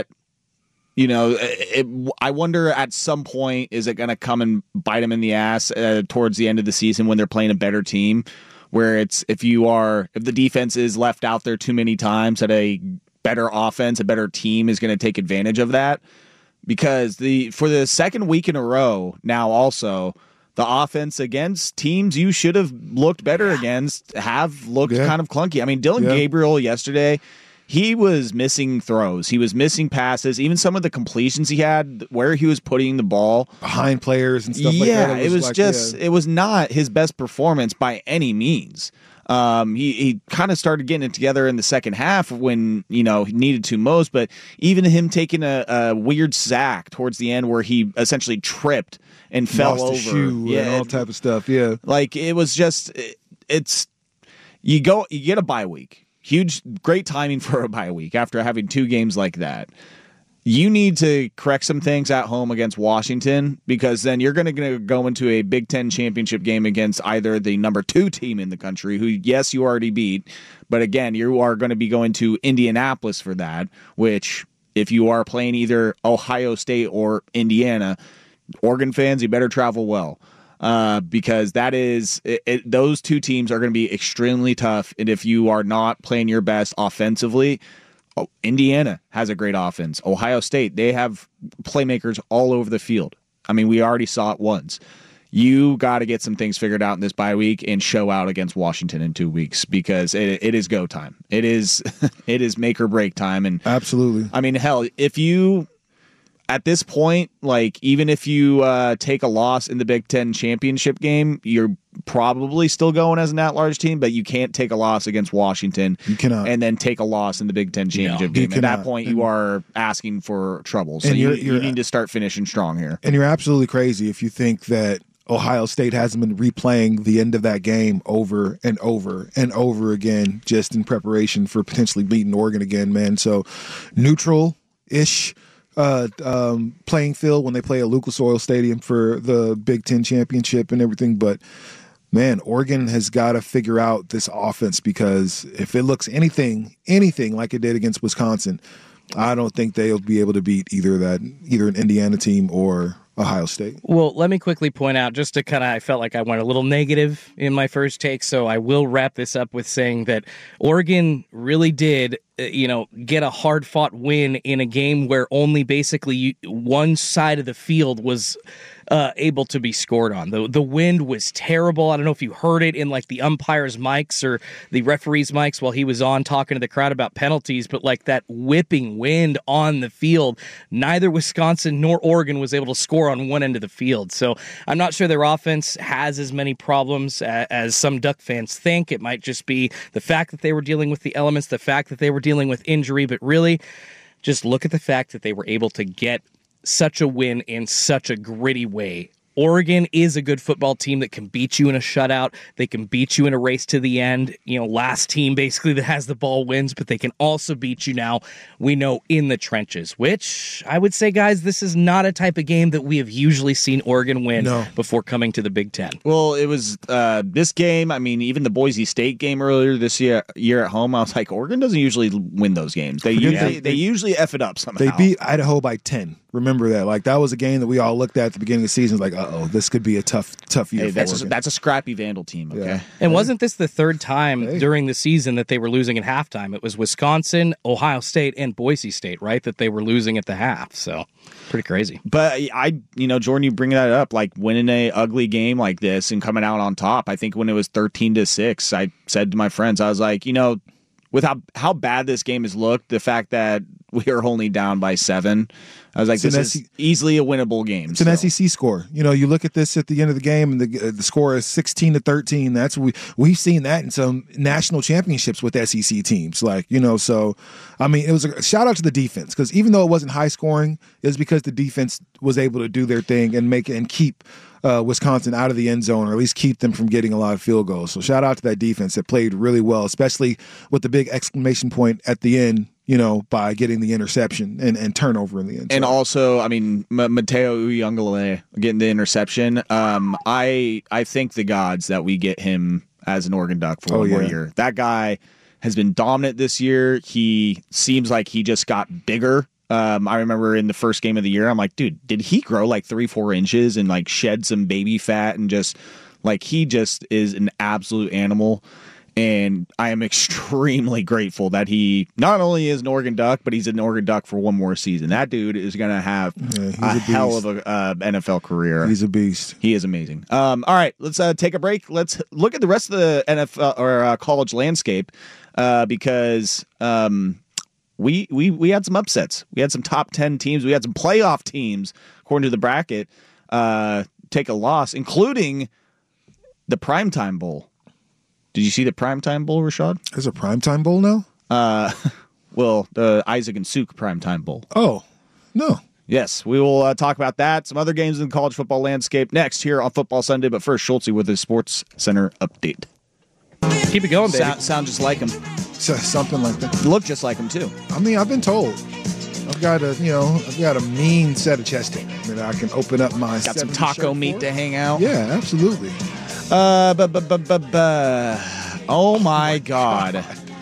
you know, it, I wonder at some point, is it going to come and bite them in the ass uh, towards the end of the season when they're playing a better team, where it's if you are if the defense is left out there too many times, that a better offense, a better team is going to take advantage of that. Because the for the second week in a row now also, the offense against teams you should have looked better against have looked yeah. kind of clunky. I mean, Dillon yeah. Gabriel yesterday, he was missing throws. He was missing passes. Even some of the completions he had, where he was putting the ball behind players and stuff yeah, like that. Yeah, it was, it was like, just yeah. it was not his best performance by any means. Um, he he kind of started getting it together in the second half when, you know, he needed to most. But even him taking a, a weird sack towards the end where he essentially tripped and fell Lost over, a shoe yeah, and all type of stuff. Yeah, like it was just it, it's you go you get a bye week. Huge, great timing for a bye week after having two games like that. You need to correct some things at home against Washington, because then you're going to go into a Big Ten championship game against either the number two team in the country, who, yes, you already beat, but again, you are going to be going to Indianapolis for that, which if you are playing either Ohio State or Indiana, Oregon fans, you better travel well. Uh, because that is it, it, those two teams are going to be extremely tough, and if you are not playing your best offensively, oh, Indiana has a great offense. Ohio State, they have playmakers all over the field. I mean, we already saw it once. You got to get some things figured out in this bye week and show out against Washington in two weeks because it, it is go time. It is it is make or break time, and absolutely. I mean, hell, if you. At this point, like, even if you uh, take a loss in the Big Ten championship game, you're probably still going as an at-large team, but you can't take a loss against Washington. You cannot. And then take a loss in the Big Ten championship no, game. At cannot. that point, and, you are asking for trouble. So and you, you're, you're, you need to start finishing strong here. And you're absolutely crazy if you think that Ohio State hasn't been replaying the end of that game over and over and over again, just in preparation for potentially beating Oregon again, man. So neutral-ish uh, um, playing field when they play at Lucas Oil Stadium for the Big Ten championship and everything. But, man, Oregon has got to figure out this offense, because if it looks anything, anything like it did against Wisconsin, I don't think they'll be able to beat either that, either an Indiana team or Ohio State. Well, let me quickly point out, just to kind of, I felt like I went a little negative in my first take, so I will wrap this up with saying that Oregon really did, uh, you know, get a hard-fought win in a game where only basically you, one side of the field was uh, able to be scored on. The the wind was terrible. I don't know if you heard it in like the umpire's mics or the referee's mics while he was on talking to the crowd about penalties, but like that whipping wind on the field, neither Wisconsin nor Oregon was able to score on one end of the field. So I'm not sure their offense has as many problems as, as some Duck fans think. It might just be the fact that they were dealing with the elements, the fact that they were dealing with injury, but really just look at the fact that they were able to get such a win in such a gritty way. Oregon is a good football team that can beat you in a shutout. They can beat you in a race to the end. You know, last team basically that has the ball wins, but they can also beat you now, we know, in the trenches, which I would say, guys, this is not a type of game that we have usually seen Oregon win No. before coming to the Big Ten. Well, it was uh, this game. I mean, even the Boise State game earlier this year, year at home, I was like, Oregon doesn't usually win those games. They Forget usually they- they usually F it up somehow. They beat Idaho by ten. Remember that. Like, that was a game that we all looked at at the beginning of the season, like, uh-oh, this could be a tough, tough year Hey, for that's a, Oregon. that's a scrappy Vandal team. Okay. Yeah. And wasn't this the third time during the season that they were losing at halftime? It was Wisconsin, Ohio State, and Boise State, right, that they were losing at the half. So pretty crazy. But I, you know, Jordan, you bring that up, like winning a ugly game like this and coming out on top. I think when it was thirteen to six, I said to my friends, I was like, you know, with how, how bad this game has looked, the fact that we are only down by seven, I was like, It's this an is S E easily a winnable game. It's an S E C score. You know, you look at this at the end of the game, and the uh, the score is sixteen to thirteen. That's we we've seen that in some national championships with S E C teams. Like, you know, so I mean, it was a shout out to the defense, because even though it wasn't high scoring, it was because the defense was able to do their thing and make it and keep uh, Wisconsin out of the end zone, or at least keep them from getting a lot of field goals. So shout out to that defense that played really well, especially with the big exclamation point at the end, you know, by getting the interception and, and turnover in the end. And also, I mean, M- Mateo Uyunglele getting the interception. Um, I I thank the gods that we get him as an Oregon Duck for Oh, one more yeah. year. That guy has been dominant this year. He seems like he just got bigger. Um, I remember in the first game of the year, I'm like, dude, did he grow like three, four inches and like shed some baby fat and just like he just is an absolute animal. And I am extremely grateful that he not only is an Oregon Duck, but he's an Oregon Duck for one more season. That dude is going to have Yeah, he's a, a hell beast. of a uh, N F L career. He's a beast. He is amazing. Um, all right, let's uh, take a break. Let's look at the rest of the N F L or uh, college landscape uh, because um, we we we had some upsets. We had some top ten teams. We had some playoff teams according to the bracket uh, take a loss, including the Primetime Bowl. Did you see the Primetime Bowl, Rashad? There's a Primetime Bowl now? Uh, well, the Isaac and Suk Primetime Bowl. Oh, no. Yes, we will uh, talk about that. Some other games in the college football landscape next here on Football Sunday. But first, Schultze with his Sports Center update. Keep it going, baby. Sound, sound just like him. So, something like that. Look just like him, too. I mean, I've been told. I've got a, you know, I've got a mean set of chest hair that I can open up my. Got some seventy taco shirt meat for. to hang out. Yeah, absolutely. Uh, bu- bu- bu- bu- bu- oh my God.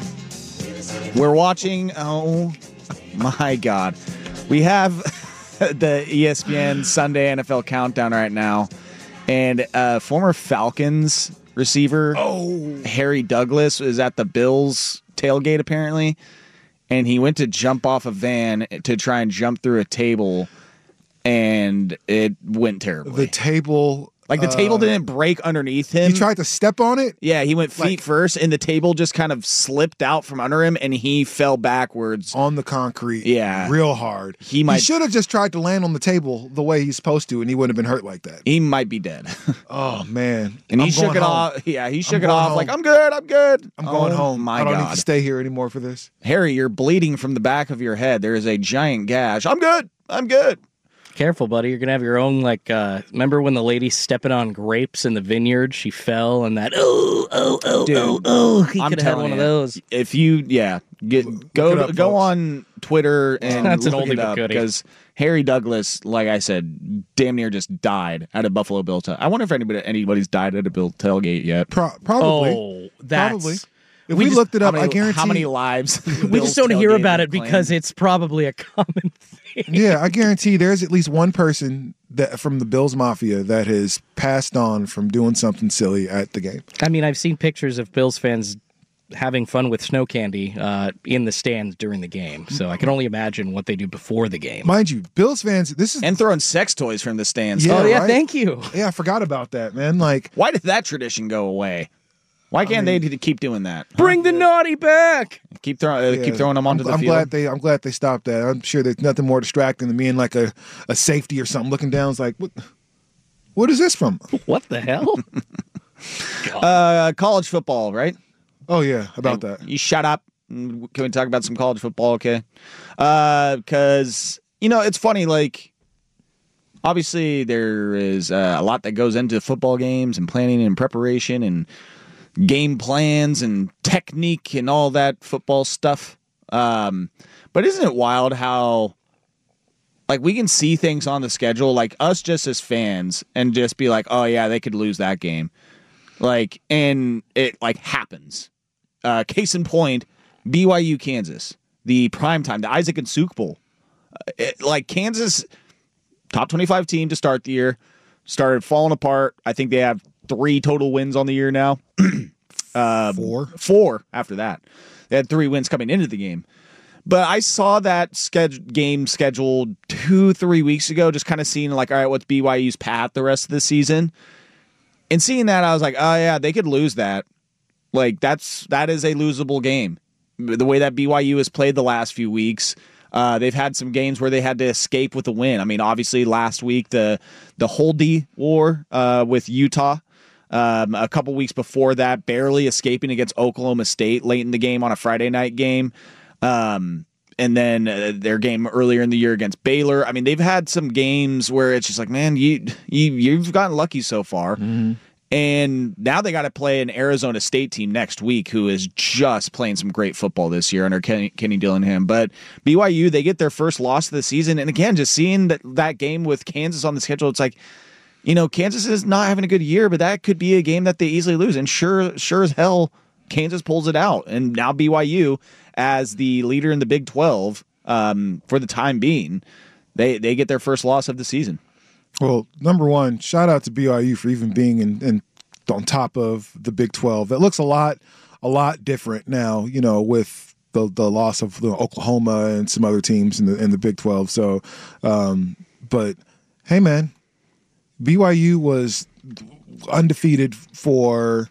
We're watching. Oh my God. We have the E S P N Sunday N F L Countdown right now. And uh, former Falcons receiver oh. Harry Douglas is at the Bills tailgate, apparently. And he went to jump off a van to try and jump through a table. And it went terribly. The table. Like the table uh, didn't break underneath him. He tried to step on it? Yeah, he went feet Like- first, and the table just kind of slipped out from under him, and he fell backwards. On the concrete. Yeah. Real hard. He might- He should have just tried to land on the table the way he's supposed to, and he wouldn't have been hurt like that. He might be dead. Oh, man. And he I'm shook going it home. off. Yeah, he shook I'm it going off home. like, I'm good, I'm good. I'm going Oh, home. My I don't God. need to stay here anymore for this. Harry, you're bleeding from the back of your head. There is a giant gash. I'm good. I'm good. Careful, buddy. You're going to have your own, like, uh, remember when the lady stepping on grapes in the vineyard, she fell and that, oh, oh, oh, Dude, oh, oh. He I'm could have had telling one you, of those. If you, yeah, get, go it up, go folks. on Twitter and That's an look oldie it but up goodie. because Harry Douglas, like I said, damn near just died at a Buffalo Bill tailgate. I wonder if anybody anybody's died at a Bill tailgate yet. Pro- probably. Oh, that's... Probably. If We we, just- looked it How up, many, I guarantee. how many lives? We just don't hear about it because it's probably a common thing. Yeah, I guarantee there's at least one person that from the Bills Mafia that has passed on from doing something silly at the game. I mean, I've seen pictures of Bills fans having fun with snow candy uh, in the stands during the game, so I can only imagine what they do before the game. Mind you, Bills fans, this is and throwing sex toys from the stands. Yeah, oh, yeah, right? thank you. Yeah, I forgot about that, man. Like, Why did that tradition go away? Why can't mean- they keep doing that? Bring the naughty back! Keep throwing, uh, yeah, keep throwing them onto I'm, the I'm field. glad they, I'm glad they stopped that. I'm sure there's nothing more distracting than me and like a, a safety or something looking down. It's like, what, what is this from? What the hell? uh, college football, right? Oh yeah, about Hey, that. You shut up. Can we talk about some college football, okay? Because, you know, it's funny, like, obviously there is uh, a lot that goes into football games and planning and preparation and game plans and technique and all that football stuff. Um, but isn't it wild how, like, we can see things on the schedule, like us just as fans, and just be like, oh, yeah, they could lose that game. Like, and it, like, happens. Uh, case in point, B Y U Kansas, the primetime, the Isaac and Suk Bowl. Uh, it, like, Kansas, top twenty-five team to start the year, started falling apart. I think they have three total wins on the year now. uh, Four? Four after that. They had three wins coming into the game. But I saw that sched- game scheduled two, three weeks ago, just kind of seeing, like, all right, what's B Y U's path the rest of the season? And seeing that, I was like, oh, yeah, they could lose that. Like, that's that is a losable game. The way that B Y U has played the last few weeks, uh, they've had some games where they had to escape with a win. I mean, obviously, last week, the the Holdy war uh, with Utah. Um, a couple weeks before that, barely escaping against Oklahoma State late in the game on a Friday night game. Um, and then uh, their game earlier in the year against Baylor. I mean, they've had some games where it's just like, man, you, you, you've gotten lucky so far. Mm-hmm. And now they got to play an Arizona State team next week who is just playing some great football this year under Kenny, Kenny Dillingham. But B Y U, they get their first loss of the season. And again, just seeing that, that game with Kansas on the schedule, it's like, you know, Kansas is not having a good year, but that could be a game that they easily lose. And sure, sure as hell, Kansas pulls it out. And now B Y U, as the leader in the Big twelve, um, for the time being, they, they get their first loss of the season. Well, number one, shout out to B Y U for even being in, in on top of the Big twelve. It looks a lot, a lot different now, you know, with the the loss of the Oklahoma and some other teams in the in the Big twelve. So, um, but hey, man, B Y U was undefeated for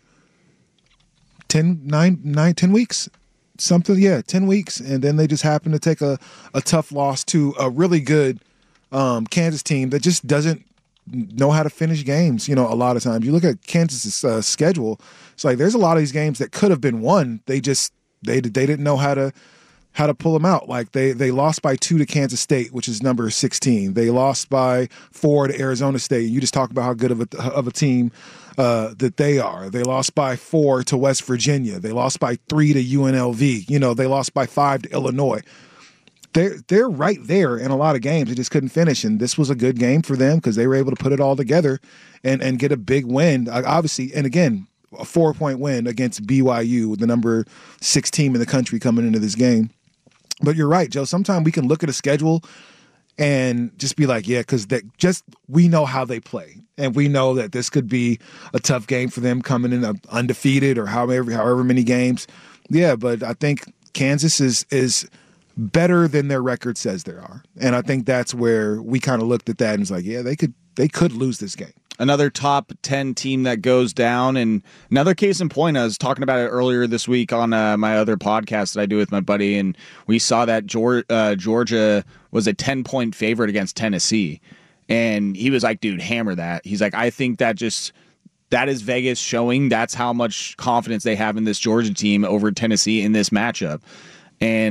ten, nine, nine, ten weeks. Something, yeah, ten weeks, and then they just happened to take a, a tough loss to a really good um, Kansas team that just doesn't know how to finish games. You know, a lot of times you look at Kansas's uh, schedule, it's like there's a lot of these games that could have been won. They just they they didn't know how to how to pull them out. Like they they lost by two to Kansas State, which is number sixteen. They lost by four to Arizona State. You just talk about how good of a of a team uh, that they are. They lost by four to West Virginia. They lost by three to U N L V. You know, they lost by five to Illinois. They're they're right there in a lot of games. They just couldn't finish, and this was a good game for them because they were able to put it all together and and get a big win. Obviously, and again, a four point win against B Y U, the number six team in the country coming into this game. But you're right, Joe. Sometimes we can look at a schedule and just be like, yeah, because that just we know how they play, and we know that this could be a tough game for them coming in undefeated or however however many games. Yeah, but I think Kansas is is. better than their record says they are. And I think that's where we kind of looked at that and was like, yeah, they could they could lose this game. Another top ten team that goes down. And another case in point, I was talking about it earlier this week on uh, my other podcast that I do with my buddy, and we saw that Georgia, uh, Georgia was a ten-point favorite against Tennessee. And he was like, dude, hammer that. He's like, I think that just that is Vegas showing that's how much confidence they have in this Georgia team over Tennessee in this matchup. And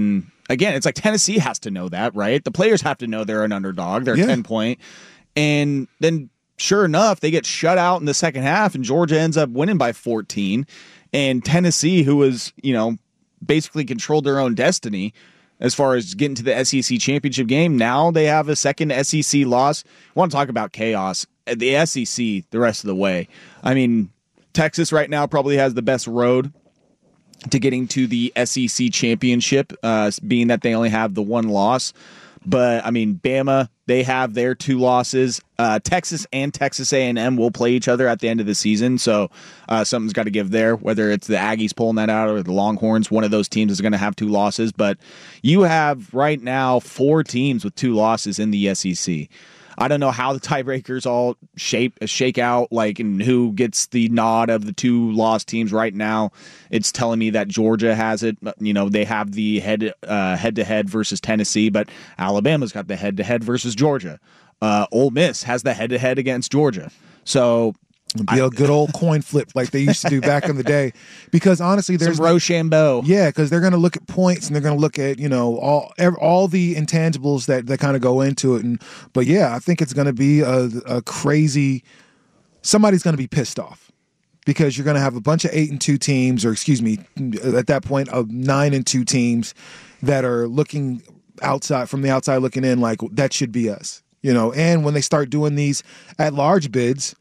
again, it's like Tennessee has to know that, right? The players have to know they're an underdog. They're Yeah. ten point. And then sure enough, they get shut out in the second half and Georgia ends up winning by fourteen. And Tennessee, who was, you know, basically controlled their own destiny as far as getting to the S E C championship game, now they have a second S E C loss. I want to talk about chaos. The S E C the rest of the way. I mean, Texas right now probably has the best road to getting to the S E C championship, uh, being that they only have the one loss. But, I mean, Bama, they have their two losses. Uh, Texas and Texas A and M will play each other at the end of the season, so uh, something's got to give there, whether it's the Aggies pulling that out or the Longhorns. One of those teams is going to have two losses. But you have right now four teams with two losses in the S E C. I don't know how the tiebreakers all shape shake out, like, and who gets the nod of the two lost teams right now. It's telling me that Georgia has it. You know, they have the head uh, head to head versus Tennessee, but Alabama's got the head to head versus Georgia. Uh, Ole Miss has the head to head against Georgia. So. It'd be a good old coin flip like they used to do back in the day. Because honestly, there's some Rochambeau. Yeah, because they're going to look at points and they're going to look at, you know, all ev- all the intangibles that, that kind of go into it. And but yeah, I think it's going to be a, a crazy. Somebody's going to be pissed off because you're going to have a bunch of eight and two teams, or excuse me, at that point of nine and two teams that are looking outside from the outside looking in like that should be us, you know. And when they start doing these at large bids.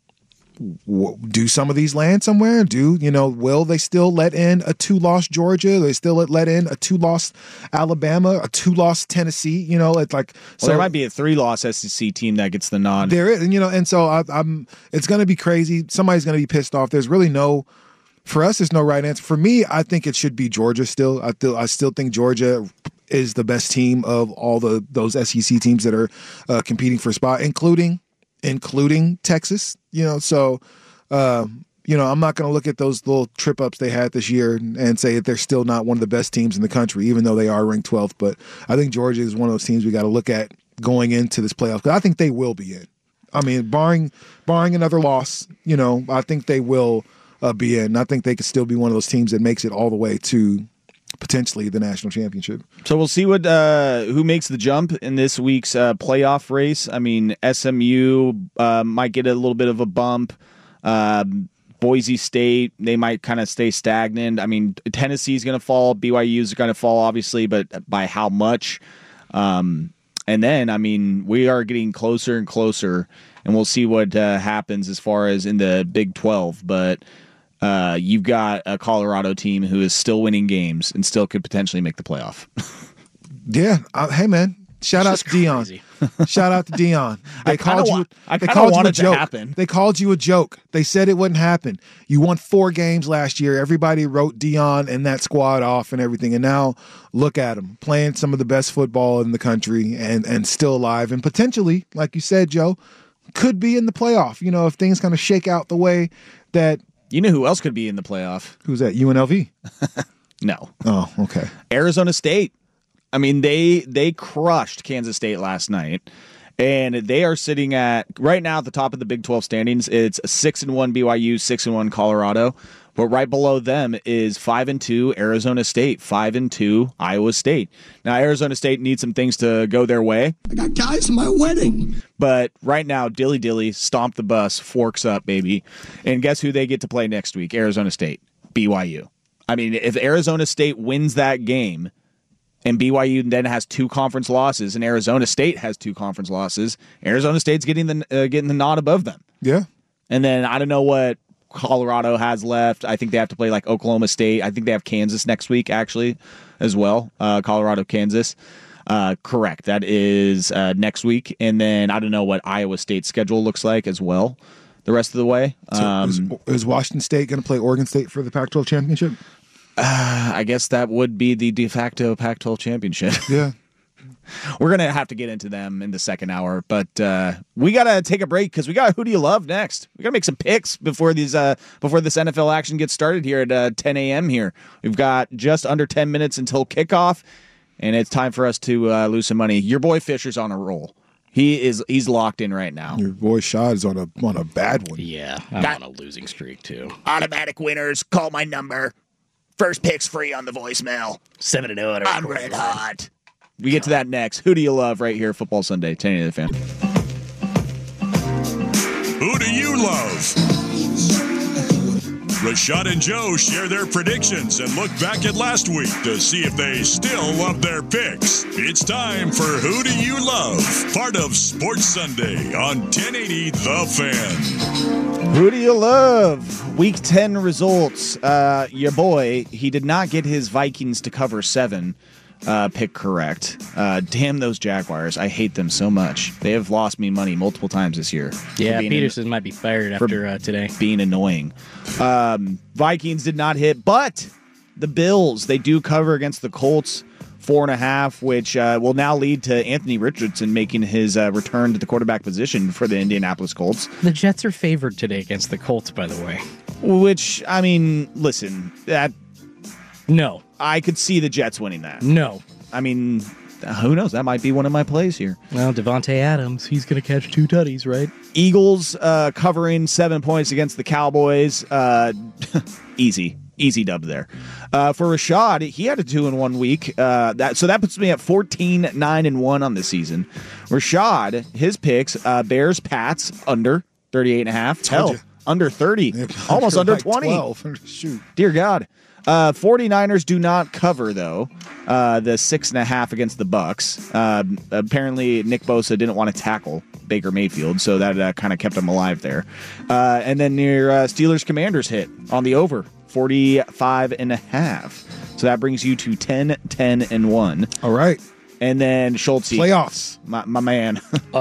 Do some of these land somewhere? Do, you know, will they still let in a two-loss Georgia? They still let, let in a two-loss Alabama, a two-loss Tennessee? You know, it's like well, so there might be a three-loss S E C team that gets the nod. There is, and you know, and so I, I'm. It's going to be crazy. Somebody's going to be pissed off. There's really no. For us, there's no right answer. For me, I think it should be Georgia. Still, I still, I still think Georgia is the best team of all the those S E C teams that are uh, competing for a spot, including. including Texas, you know, so, uh, you know, I'm not going to look at those little trip ups they had this year and, and say that they're still not one of the best teams in the country, even though they are ranked twelfth. But I think Georgia is one of those teams we got to look at going into this playoff because I think they will be in. I mean, barring barring another loss, you know, I think they will uh, be in. I think they could still be one of those teams that makes it all the way to potentially the national championship. So we'll see what uh, who makes the jump in this week's uh, playoff race. I mean, S M U uh, might get a little bit of a bump. Uh, Boise State, they might kind of stay stagnant. I mean, Tennessee's going to fall. B Y U's going to fall, obviously, but by how much? Um, and then, I mean, we are getting closer and closer, and we'll see what uh, happens as far as in the Big twelve. But Uh, you've got a Colorado team who is still winning games and still could potentially make the playoff. yeah. Uh, hey, man. Shout out to Dion. Shout out to Dion. They I called wa- you. I they kinda called want you a it to joke. happen. They called you a joke. They said it wouldn't happen. You won four games last year. Everybody wrote Dion and that squad off and everything. And now look at them playing some of the best football in the country and and still alive and potentially, like you said, Joe, could be in the playoff. You know, if things kind of shake out the way that. You know who else could be in the playoff? Who's that? U N L V? No. Oh, okay. Arizona State. I mean, they they crushed Kansas State last night, and they are sitting at right now at the top of the Big twelve standings. It's six and one B Y U, six and one Colorado, but right below them is five and two Arizona State, five and two Iowa State. Now Arizona State needs some things to go their way. I got guys in my wedding. But right now, Dilly Dilly, stomp the bus, forks up, baby. And guess who they get to play next week? Arizona State, B Y U. I mean, if Arizona State wins that game and B Y U then has two conference losses and Arizona State has two conference losses, Arizona State's getting the uh, getting the nod above them. Yeah. And then I don't know what Colorado has left. I think they have to play like Oklahoma State. I think they have Kansas next week, actually, as well. Uh, Colorado, Kansas. Uh, correct. That is uh, next week. And then I don't know what Iowa State's schedule looks like as well the rest of the way. Um, so is, is Washington State going to play Oregon State for the Pac twelve championship? Uh, I guess that would be the de facto Pac twelve championship. Yeah. We're going to have to get into them in the second hour, but uh, we got to take a break because we got Who Do You Love next. We got to make some picks before these uh, before this N F L action gets started here at uh, ten a.m. here. We've got just under ten minutes until kickoff, and it's time for us to uh, lose some money. Your boy Fisher's on a roll. He is he's locked in right now. Your boy Shad is on a on a bad one. Yeah, I'm Got- on a losing streak too. Automatic winners, call my number. First pick's free on the voicemail. seven and oh. I'm red hot. We get to that next. Who do you love right here, Football Sunday? ten eighty The Fan. Who do you love? Rashad and Joe share their predictions and look back at last week to see if they still love their picks. It's time for Who Do You Love? Part of Sports Sunday on ten eighty The Fan. Who do you love? Week ten results. Uh, your boy, he did not get his Vikings to cover seven uh, pick correct. Uh, damn those Jaguars. I hate them so much. They have lost me money multiple times this year. Yeah, Peterson an- might be fired after uh, today. Being annoying. Um, Vikings did not hit, but the Bills, they do cover against the Colts. Four and a half, which uh, will now lead to Anthony Richardson making his uh, return to the quarterback position for the Indianapolis Colts. The Jets are favored today against the Colts, by the way. Which, I mean, listen, that no, I could see the Jets winning that. No, I mean, who knows? That might be one of my plays here. Well, Devontae Adams, he's going to catch two tutties, right? Eagles uh, covering seven points against the Cowboys. Uh, easy. Easy dub there. Uh, for Rashad, he had a two in one week. Uh, that so that puts me at fourteen, nine, and one on the season. Rashad, his picks, uh, Bears, Pats, under thirty-eight and a half. Hell, you. under thirty. Yeah, almost under like twenty. twelve. Shoot. Dear God. Uh, 49ers do not cover, though, uh, the six and a half against the Bucks. Uh, apparently, Nick Bosa didn't want to tackle Baker Mayfield, so that uh, kind of kept him alive there. Uh, and then your uh, Steelers Commanders hit on the over, forty-five and a half. So that brings you to ten, ten, and one. All right. And then Schultz. Playoffs. My, my man.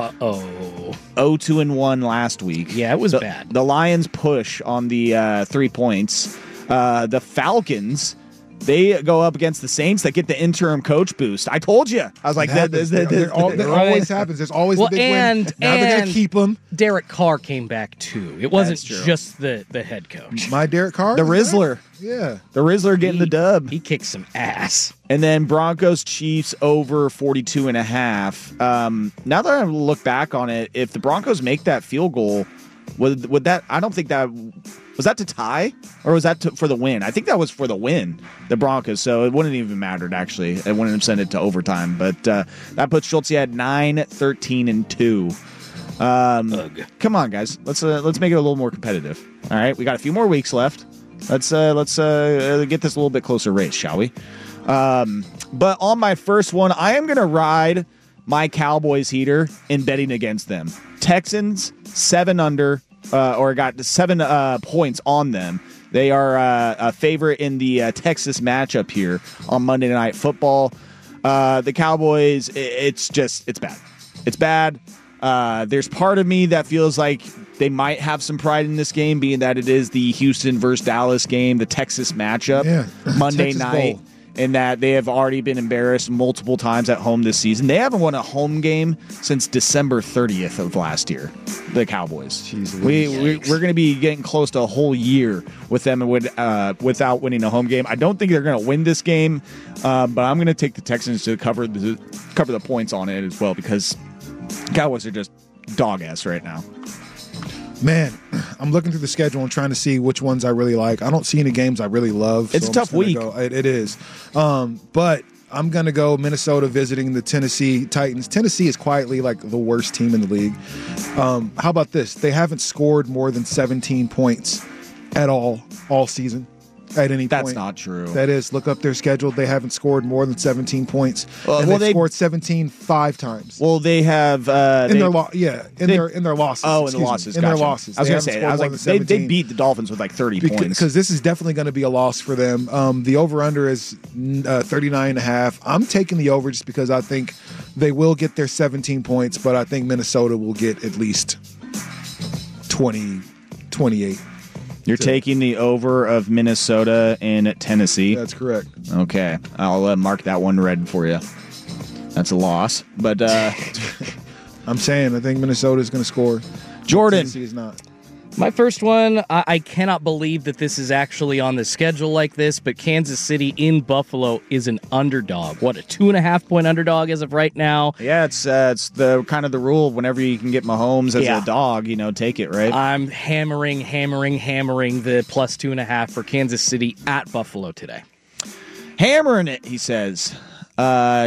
Uh-oh. oh two and one last week. Yeah, it was the, bad. The Lions push on the uh, three points. Uh, the Falcons, they go up against the Saints that get the interim coach boost. I told you. I was like, that, that, that, that, all, that right. always happens. There's always well, the big and, win. Now and they're going to keep him. Derek Carr came back, too. It wasn't That's true. just the, the head coach. My Derek Carr? The Rizzler. Yeah. The Rizzler getting he, the dub. He kicked some ass. And then Broncos Chiefs over forty-two and a half. Um, now that I look back on it, if the Broncos make that field goal, would would that I don't think that was that to tie or was that to, for the win? I think that was for the win, the Broncos. So it wouldn't even mattered actually. It wouldn't have sent it to overtime. But uh, that puts Schultz at nine, thirteen, and two. Um, Ugh. Come on, guys. Let's uh, let's make it a little more competitive. All right, we got a few more weeks left. Let's uh, let's uh, get this a little bit closer race, shall we? Um, but on my first one, I am going to ride my Cowboys heater in betting against them. Texans, seven under, uh, or got seven uh, points on them. They are uh, a favorite in the uh, Texas matchup here on Monday Night Football. Uh, the Cowboys, it's just, it's bad. It's bad. Uh, there's part of me that feels like they might have some pride in this game, being that it is the Houston versus Dallas game, the Texas matchup, yeah. Monday Texas night. Bowl. And that they have already been embarrassed multiple times at home this season. They haven't won a home game since December thirtieth of last year, the Cowboys. Jeez, we, we, we're going to be getting close to a whole year with them uh, without winning a home game. I don't think they're going to win this game, uh, but I'm going to take the Texans to cover the, cover the points on it as well because Cowboys are just dog-ass right now. Man, I'm looking through the schedule and trying to see which ones I really like. I don't see any games I really love. It's so a tough week. Go, it, it is. Um, but I'm going to go Minnesota visiting the Tennessee Titans. Tennessee is quietly like the worst team in the league. Um, how about this? They haven't scored more than seventeen points at all all season. At any That's point. not true. That is. Look up their schedule. They haven't scored more than seventeen points. Uh, and well, they've they scored seventeen five times. Well, they have uh, in they, their lo- yeah, in they, their in their losses. Oh, in Excuse the losses. Me. In Gotcha. their losses. I was going to say, I was like, they, they beat the Dolphins with like thirty because, points. Because this is definitely going to be a loss for them. Um, the over-under is uh, thirty-nine and a half. I'm taking the over just because I think they will get their seventeen points, but I think Minnesota will get at least twenty, twenty-eight. You're so. taking the over of Minnesota and Tennessee. That's correct. Okay. I'll uh, mark that one red for you. That's a loss. But uh, I'm saying I think Minnesota is going to score. Jordan. Tennessee is not. My first one, I-, I cannot believe that this is actually on the schedule like this, but Kansas City in Buffalo is an underdog. What, a two and a half point underdog as of right now? Yeah, it's uh, it's the kind of the rule. Whenever you can get Mahomes as Yeah. a dog, you know, take it, right? I'm hammering, hammering, hammering the plus two and a half for Kansas City at Buffalo today. Hammering it, he says. Uh,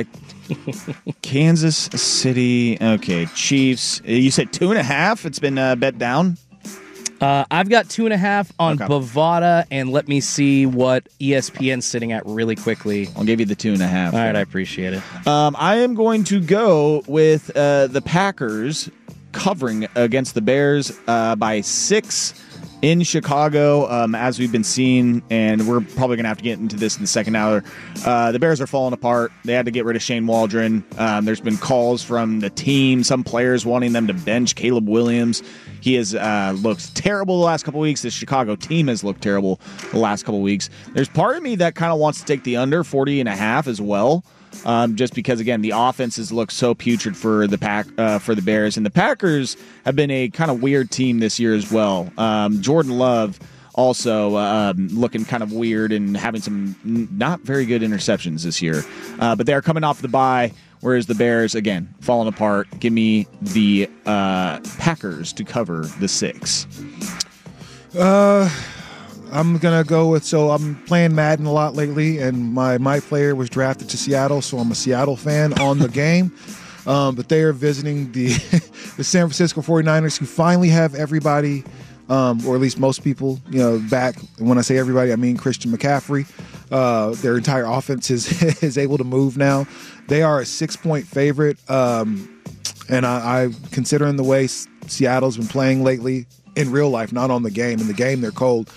Kansas City, okay, Chiefs. You said two and a half? It's been uh, bet down? Uh, I've got two and a half on Okay. Bovada, and let me see what E S P N's sitting at really quickly. I'll give you the two and a half. All right, I appreciate it. Um, I am going to go with uh, the Packers covering against the Bears uh, by six in Chicago, um, as we've been seeing, and we're probably going to have to get into this in the second hour. Uh, the Bears are falling apart. They had to get rid of Shane Waldron. Um, there's been calls from the team, some players wanting them to bench Caleb Williams. He has uh, looked terrible the last couple weeks. The Chicago team has looked terrible the last couple weeks. There's part of me that kind of wants to take the under forty and a half as well. Um, just because, again, the offenses look so putrid for the pack uh, for the Bears, and the Packers have been a kind of weird team this year as well. Um, Jordan Love also um, looking kind of weird and having some n- not very good interceptions this year. Uh, but they are coming off the bye, whereas the Bears, again, falling apart. Give me the uh, Packers to cover the six. Uh, I'm going to go with, so I'm playing Madden a lot lately, and my, my player was drafted to Seattle, so I'm a Seattle fan on the game. Um, but they are visiting the the San Francisco forty-niners, who finally have everybody, um, or at least most people, you know, back. And when I say everybody, I mean Christian McCaffrey. Uh, their entire offense is, is able to move now. They are a six-point favorite, um, and I, I considering the way Seattle's been playing lately, in real life, not on the game. In the game, they're cold.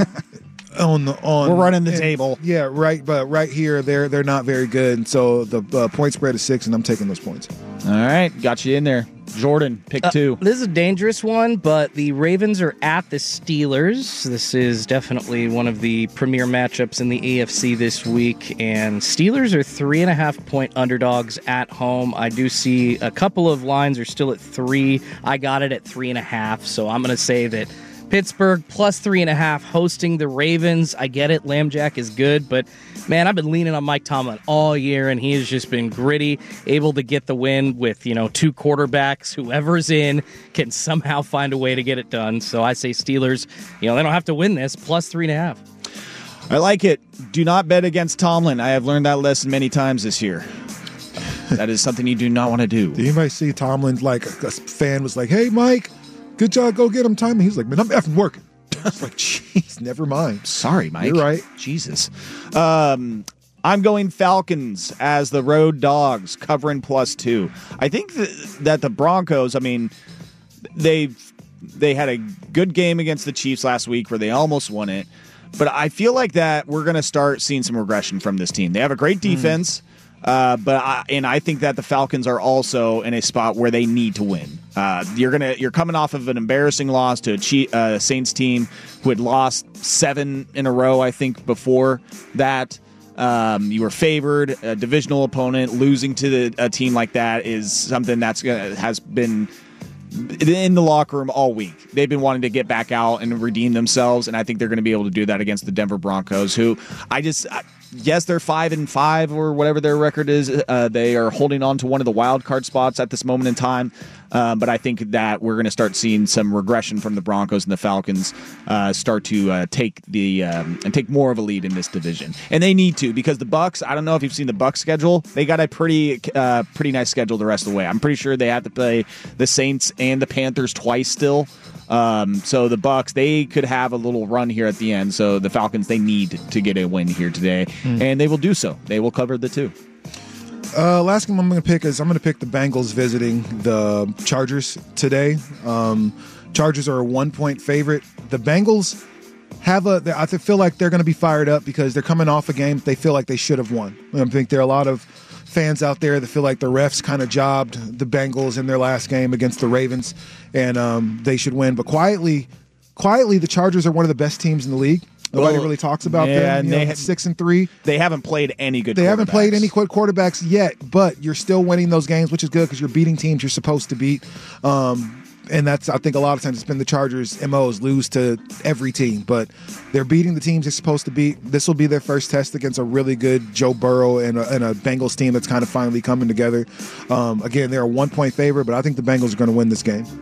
on the on, We're running the and, table. Yeah, right. But right here, they're they're not very good. And so the uh, point spread is six, and I'm taking those points. All right, got you in there. Jordan, pick Uh, two. This is a dangerous one, but the Ravens are at the Steelers. This is definitely one of the premier matchups in the A F C this week, and Steelers are three and a half point underdogs at home. I do see a couple of lines are still at three. I got it at three and a half, so I'm going to say that Pittsburgh plus three and a half hosting the Ravens. I get it. Lambjack is good, but man, I've been leaning on Mike Tomlin all year, and he has just been gritty, able to get the win with, you know, two quarterbacks. Whoever's in can somehow find a way to get it done. So I say Steelers, you know, they don't have to win this, plus three and a half. I like it. Do not bet against Tomlin. I have learned that lesson many times this year. That is something you do not want to do. Did anybody see Tomlin, like a, a fan was like, "Hey, Mike, good job, go get him time." He's like, "Man, I'm effing working." It's like, jeez, never mind. Sorry, Mike. You're right. Jesus. Um, I'm going Falcons as the road dogs, covering plus two. I think that, that the Broncos, I mean, they they had a good game against the Chiefs last week where they almost won it. But I feel like that we're going to start seeing some regression from this team. They have a great defense. Mm. Uh, but I, and I think that the Falcons are also in a spot where they need to win. Uh, you're gonna you're coming off of an embarrassing loss to a Chief, uh, Saints team who had lost seven in a row, I think, before that. Um, you were favored, a divisional opponent. Losing to the, a team like that is something that's gonna, has been in the locker room all week. They've been wanting to get back out and redeem themselves, and I think they're going to be able to do that against the Denver Broncos, who I just. I, Yes, they're five and five or whatever their record is. Uh, they are holding on to one of the wild card spots at this moment in time. Um, but I think that we're going to start seeing some regression from the Broncos, and the Falcons uh, start to uh, take the um, and take more of a lead in this division. And they need to, because the Bucs. I don't know if you've seen the Bucs schedule. They got a pretty uh, pretty nice schedule the rest of the way. I'm pretty sure they have to play the Saints and the Panthers twice still. Um, so the Bucs, they could have a little run here at the end. So the Falcons, they need to get a win here today, mm. and they will do so. They will cover the two. Uh, last game I'm going to pick is I'm going to pick the Bengals visiting the Chargers today. Um, Chargers are a one-point favorite. The Bengals have a. I feel like they're going to be fired up because they're coming off a game they feel like they should have won. I think there are a lot of fans out there that feel like the refs kind of jobbed the Bengals in their last game against the Ravens, and um, they should win. But quietly, quietly, the Chargers are one of the best teams in the league. Nobody well, really talks about yeah, them. You they know, ha- six and three. They haven't played any good. They haven't played any good quarterbacks yet, but you're still winning those games, which is good because you're beating teams you're supposed to beat. Um, and that's, I think a lot of times it's been the Chargers' M Os, lose to every team, but they're beating the teams they're supposed to beat. This will be their first test against a really good Joe Burrow and a, and a Bengals team that's kind of finally coming together. Um, again, they're a one-point favorite, but I think the Bengals are going to win this game.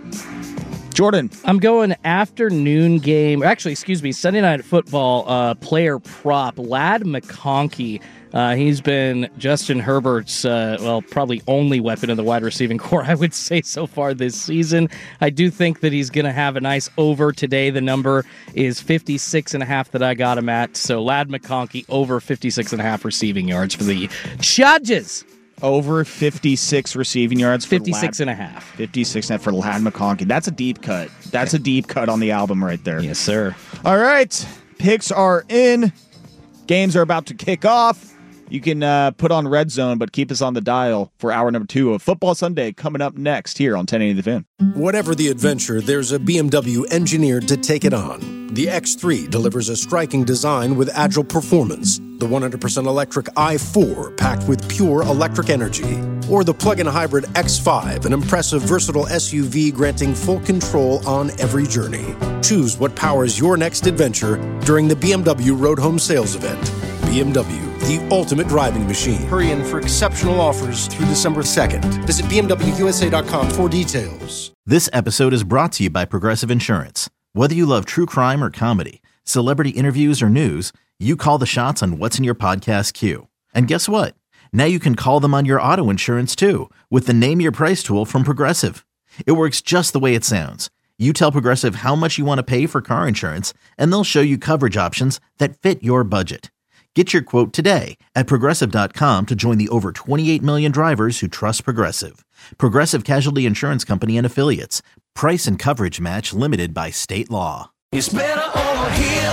Jordan. I'm going afternoon game. Actually, excuse me, Sunday Night Football uh, player prop, Ladd McConkey. Uh, he's been Justin Herbert's, uh, well, probably only weapon in the wide receiving core, I would say, so far this season. I do think that he's going to have a nice over today. The number is fifty-six and a half that I got him at. So Ladd McConkey over fifty-six and a half receiving yards for the Chargers. Over fifty-six receiving yards for fifty-six Ladd, and a half. fifty-six and a half for Ladd McConkey. That's a deep cut. That's a deep cut on the album right there. Yes, sir. All right. Picks are in. Games are about to kick off. You can uh, put on Red Zone, but keep us on the dial for hour number two of Football Sunday coming up next here on ten eighty The Fan. Whatever the adventure, there's a B M W engineered to take it on. The X three delivers a striking design with agile performance. The one hundred percent electric i four packed with pure electric energy. Or the plug-in hybrid X five, an impressive versatile S U V granting full control on every journey. Choose what powers your next adventure during the B M W Road Home Sales Event. B M W, the ultimate driving machine. Hurry in for exceptional offers through December second. Visit B M W U S A dot com for details. This episode is brought to you by Progressive Insurance. Whether you love true crime or comedy, celebrity interviews or news, you call the shots on what's in your podcast queue. And guess what? Now you can call them on your auto insurance too with the Name Your Price tool from Progressive. It works just the way it sounds. You tell Progressive how much you want to pay for car insurance, and they'll show you coverage options that fit your budget. Get your quote today at Progressive dot com to join the over twenty-eight million drivers who trust Progressive. Progressive Casualty Insurance Company and Affiliates. Price and coverage match limited by state law. It's better over here.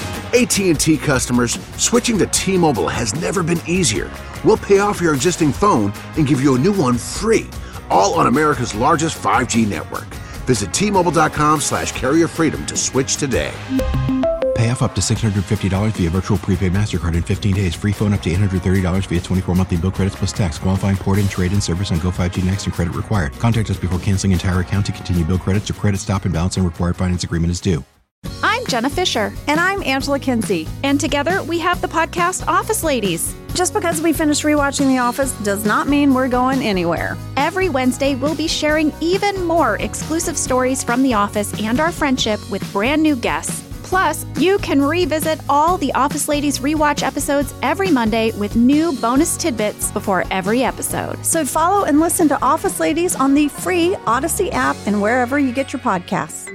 A T and T customers, switching to T-Mobile has never been easier. We'll pay off your existing phone and give you a new one free, all on America's largest five G network. Visit T Mobile dot com slash carrier freedom to switch today. Pay off up to six hundred fifty dollars via virtual prepaid MasterCard in fifteen days. Free phone up to eight hundred thirty dollars via twenty-four monthly bill credits plus tax. Qualifying port-in, trade-in service on Go five G Next and credit required. Contact us before canceling entire account to continue bill credits or credit stop and balance and required finance agreement is due. I'm Jenna Fisher. And I'm Angela Kinsey. And together we have the podcast Office Ladies. Just because we finished rewatching The Office does not mean we're going anywhere. Every Wednesday, we'll be sharing even more exclusive stories from The Office and our friendship with brand new guests. Plus, you can revisit all the Office Ladies rewatch episodes every Monday with new bonus tidbits before every episode. So follow and listen to Office Ladies on the free Odyssey app and wherever you get your podcasts.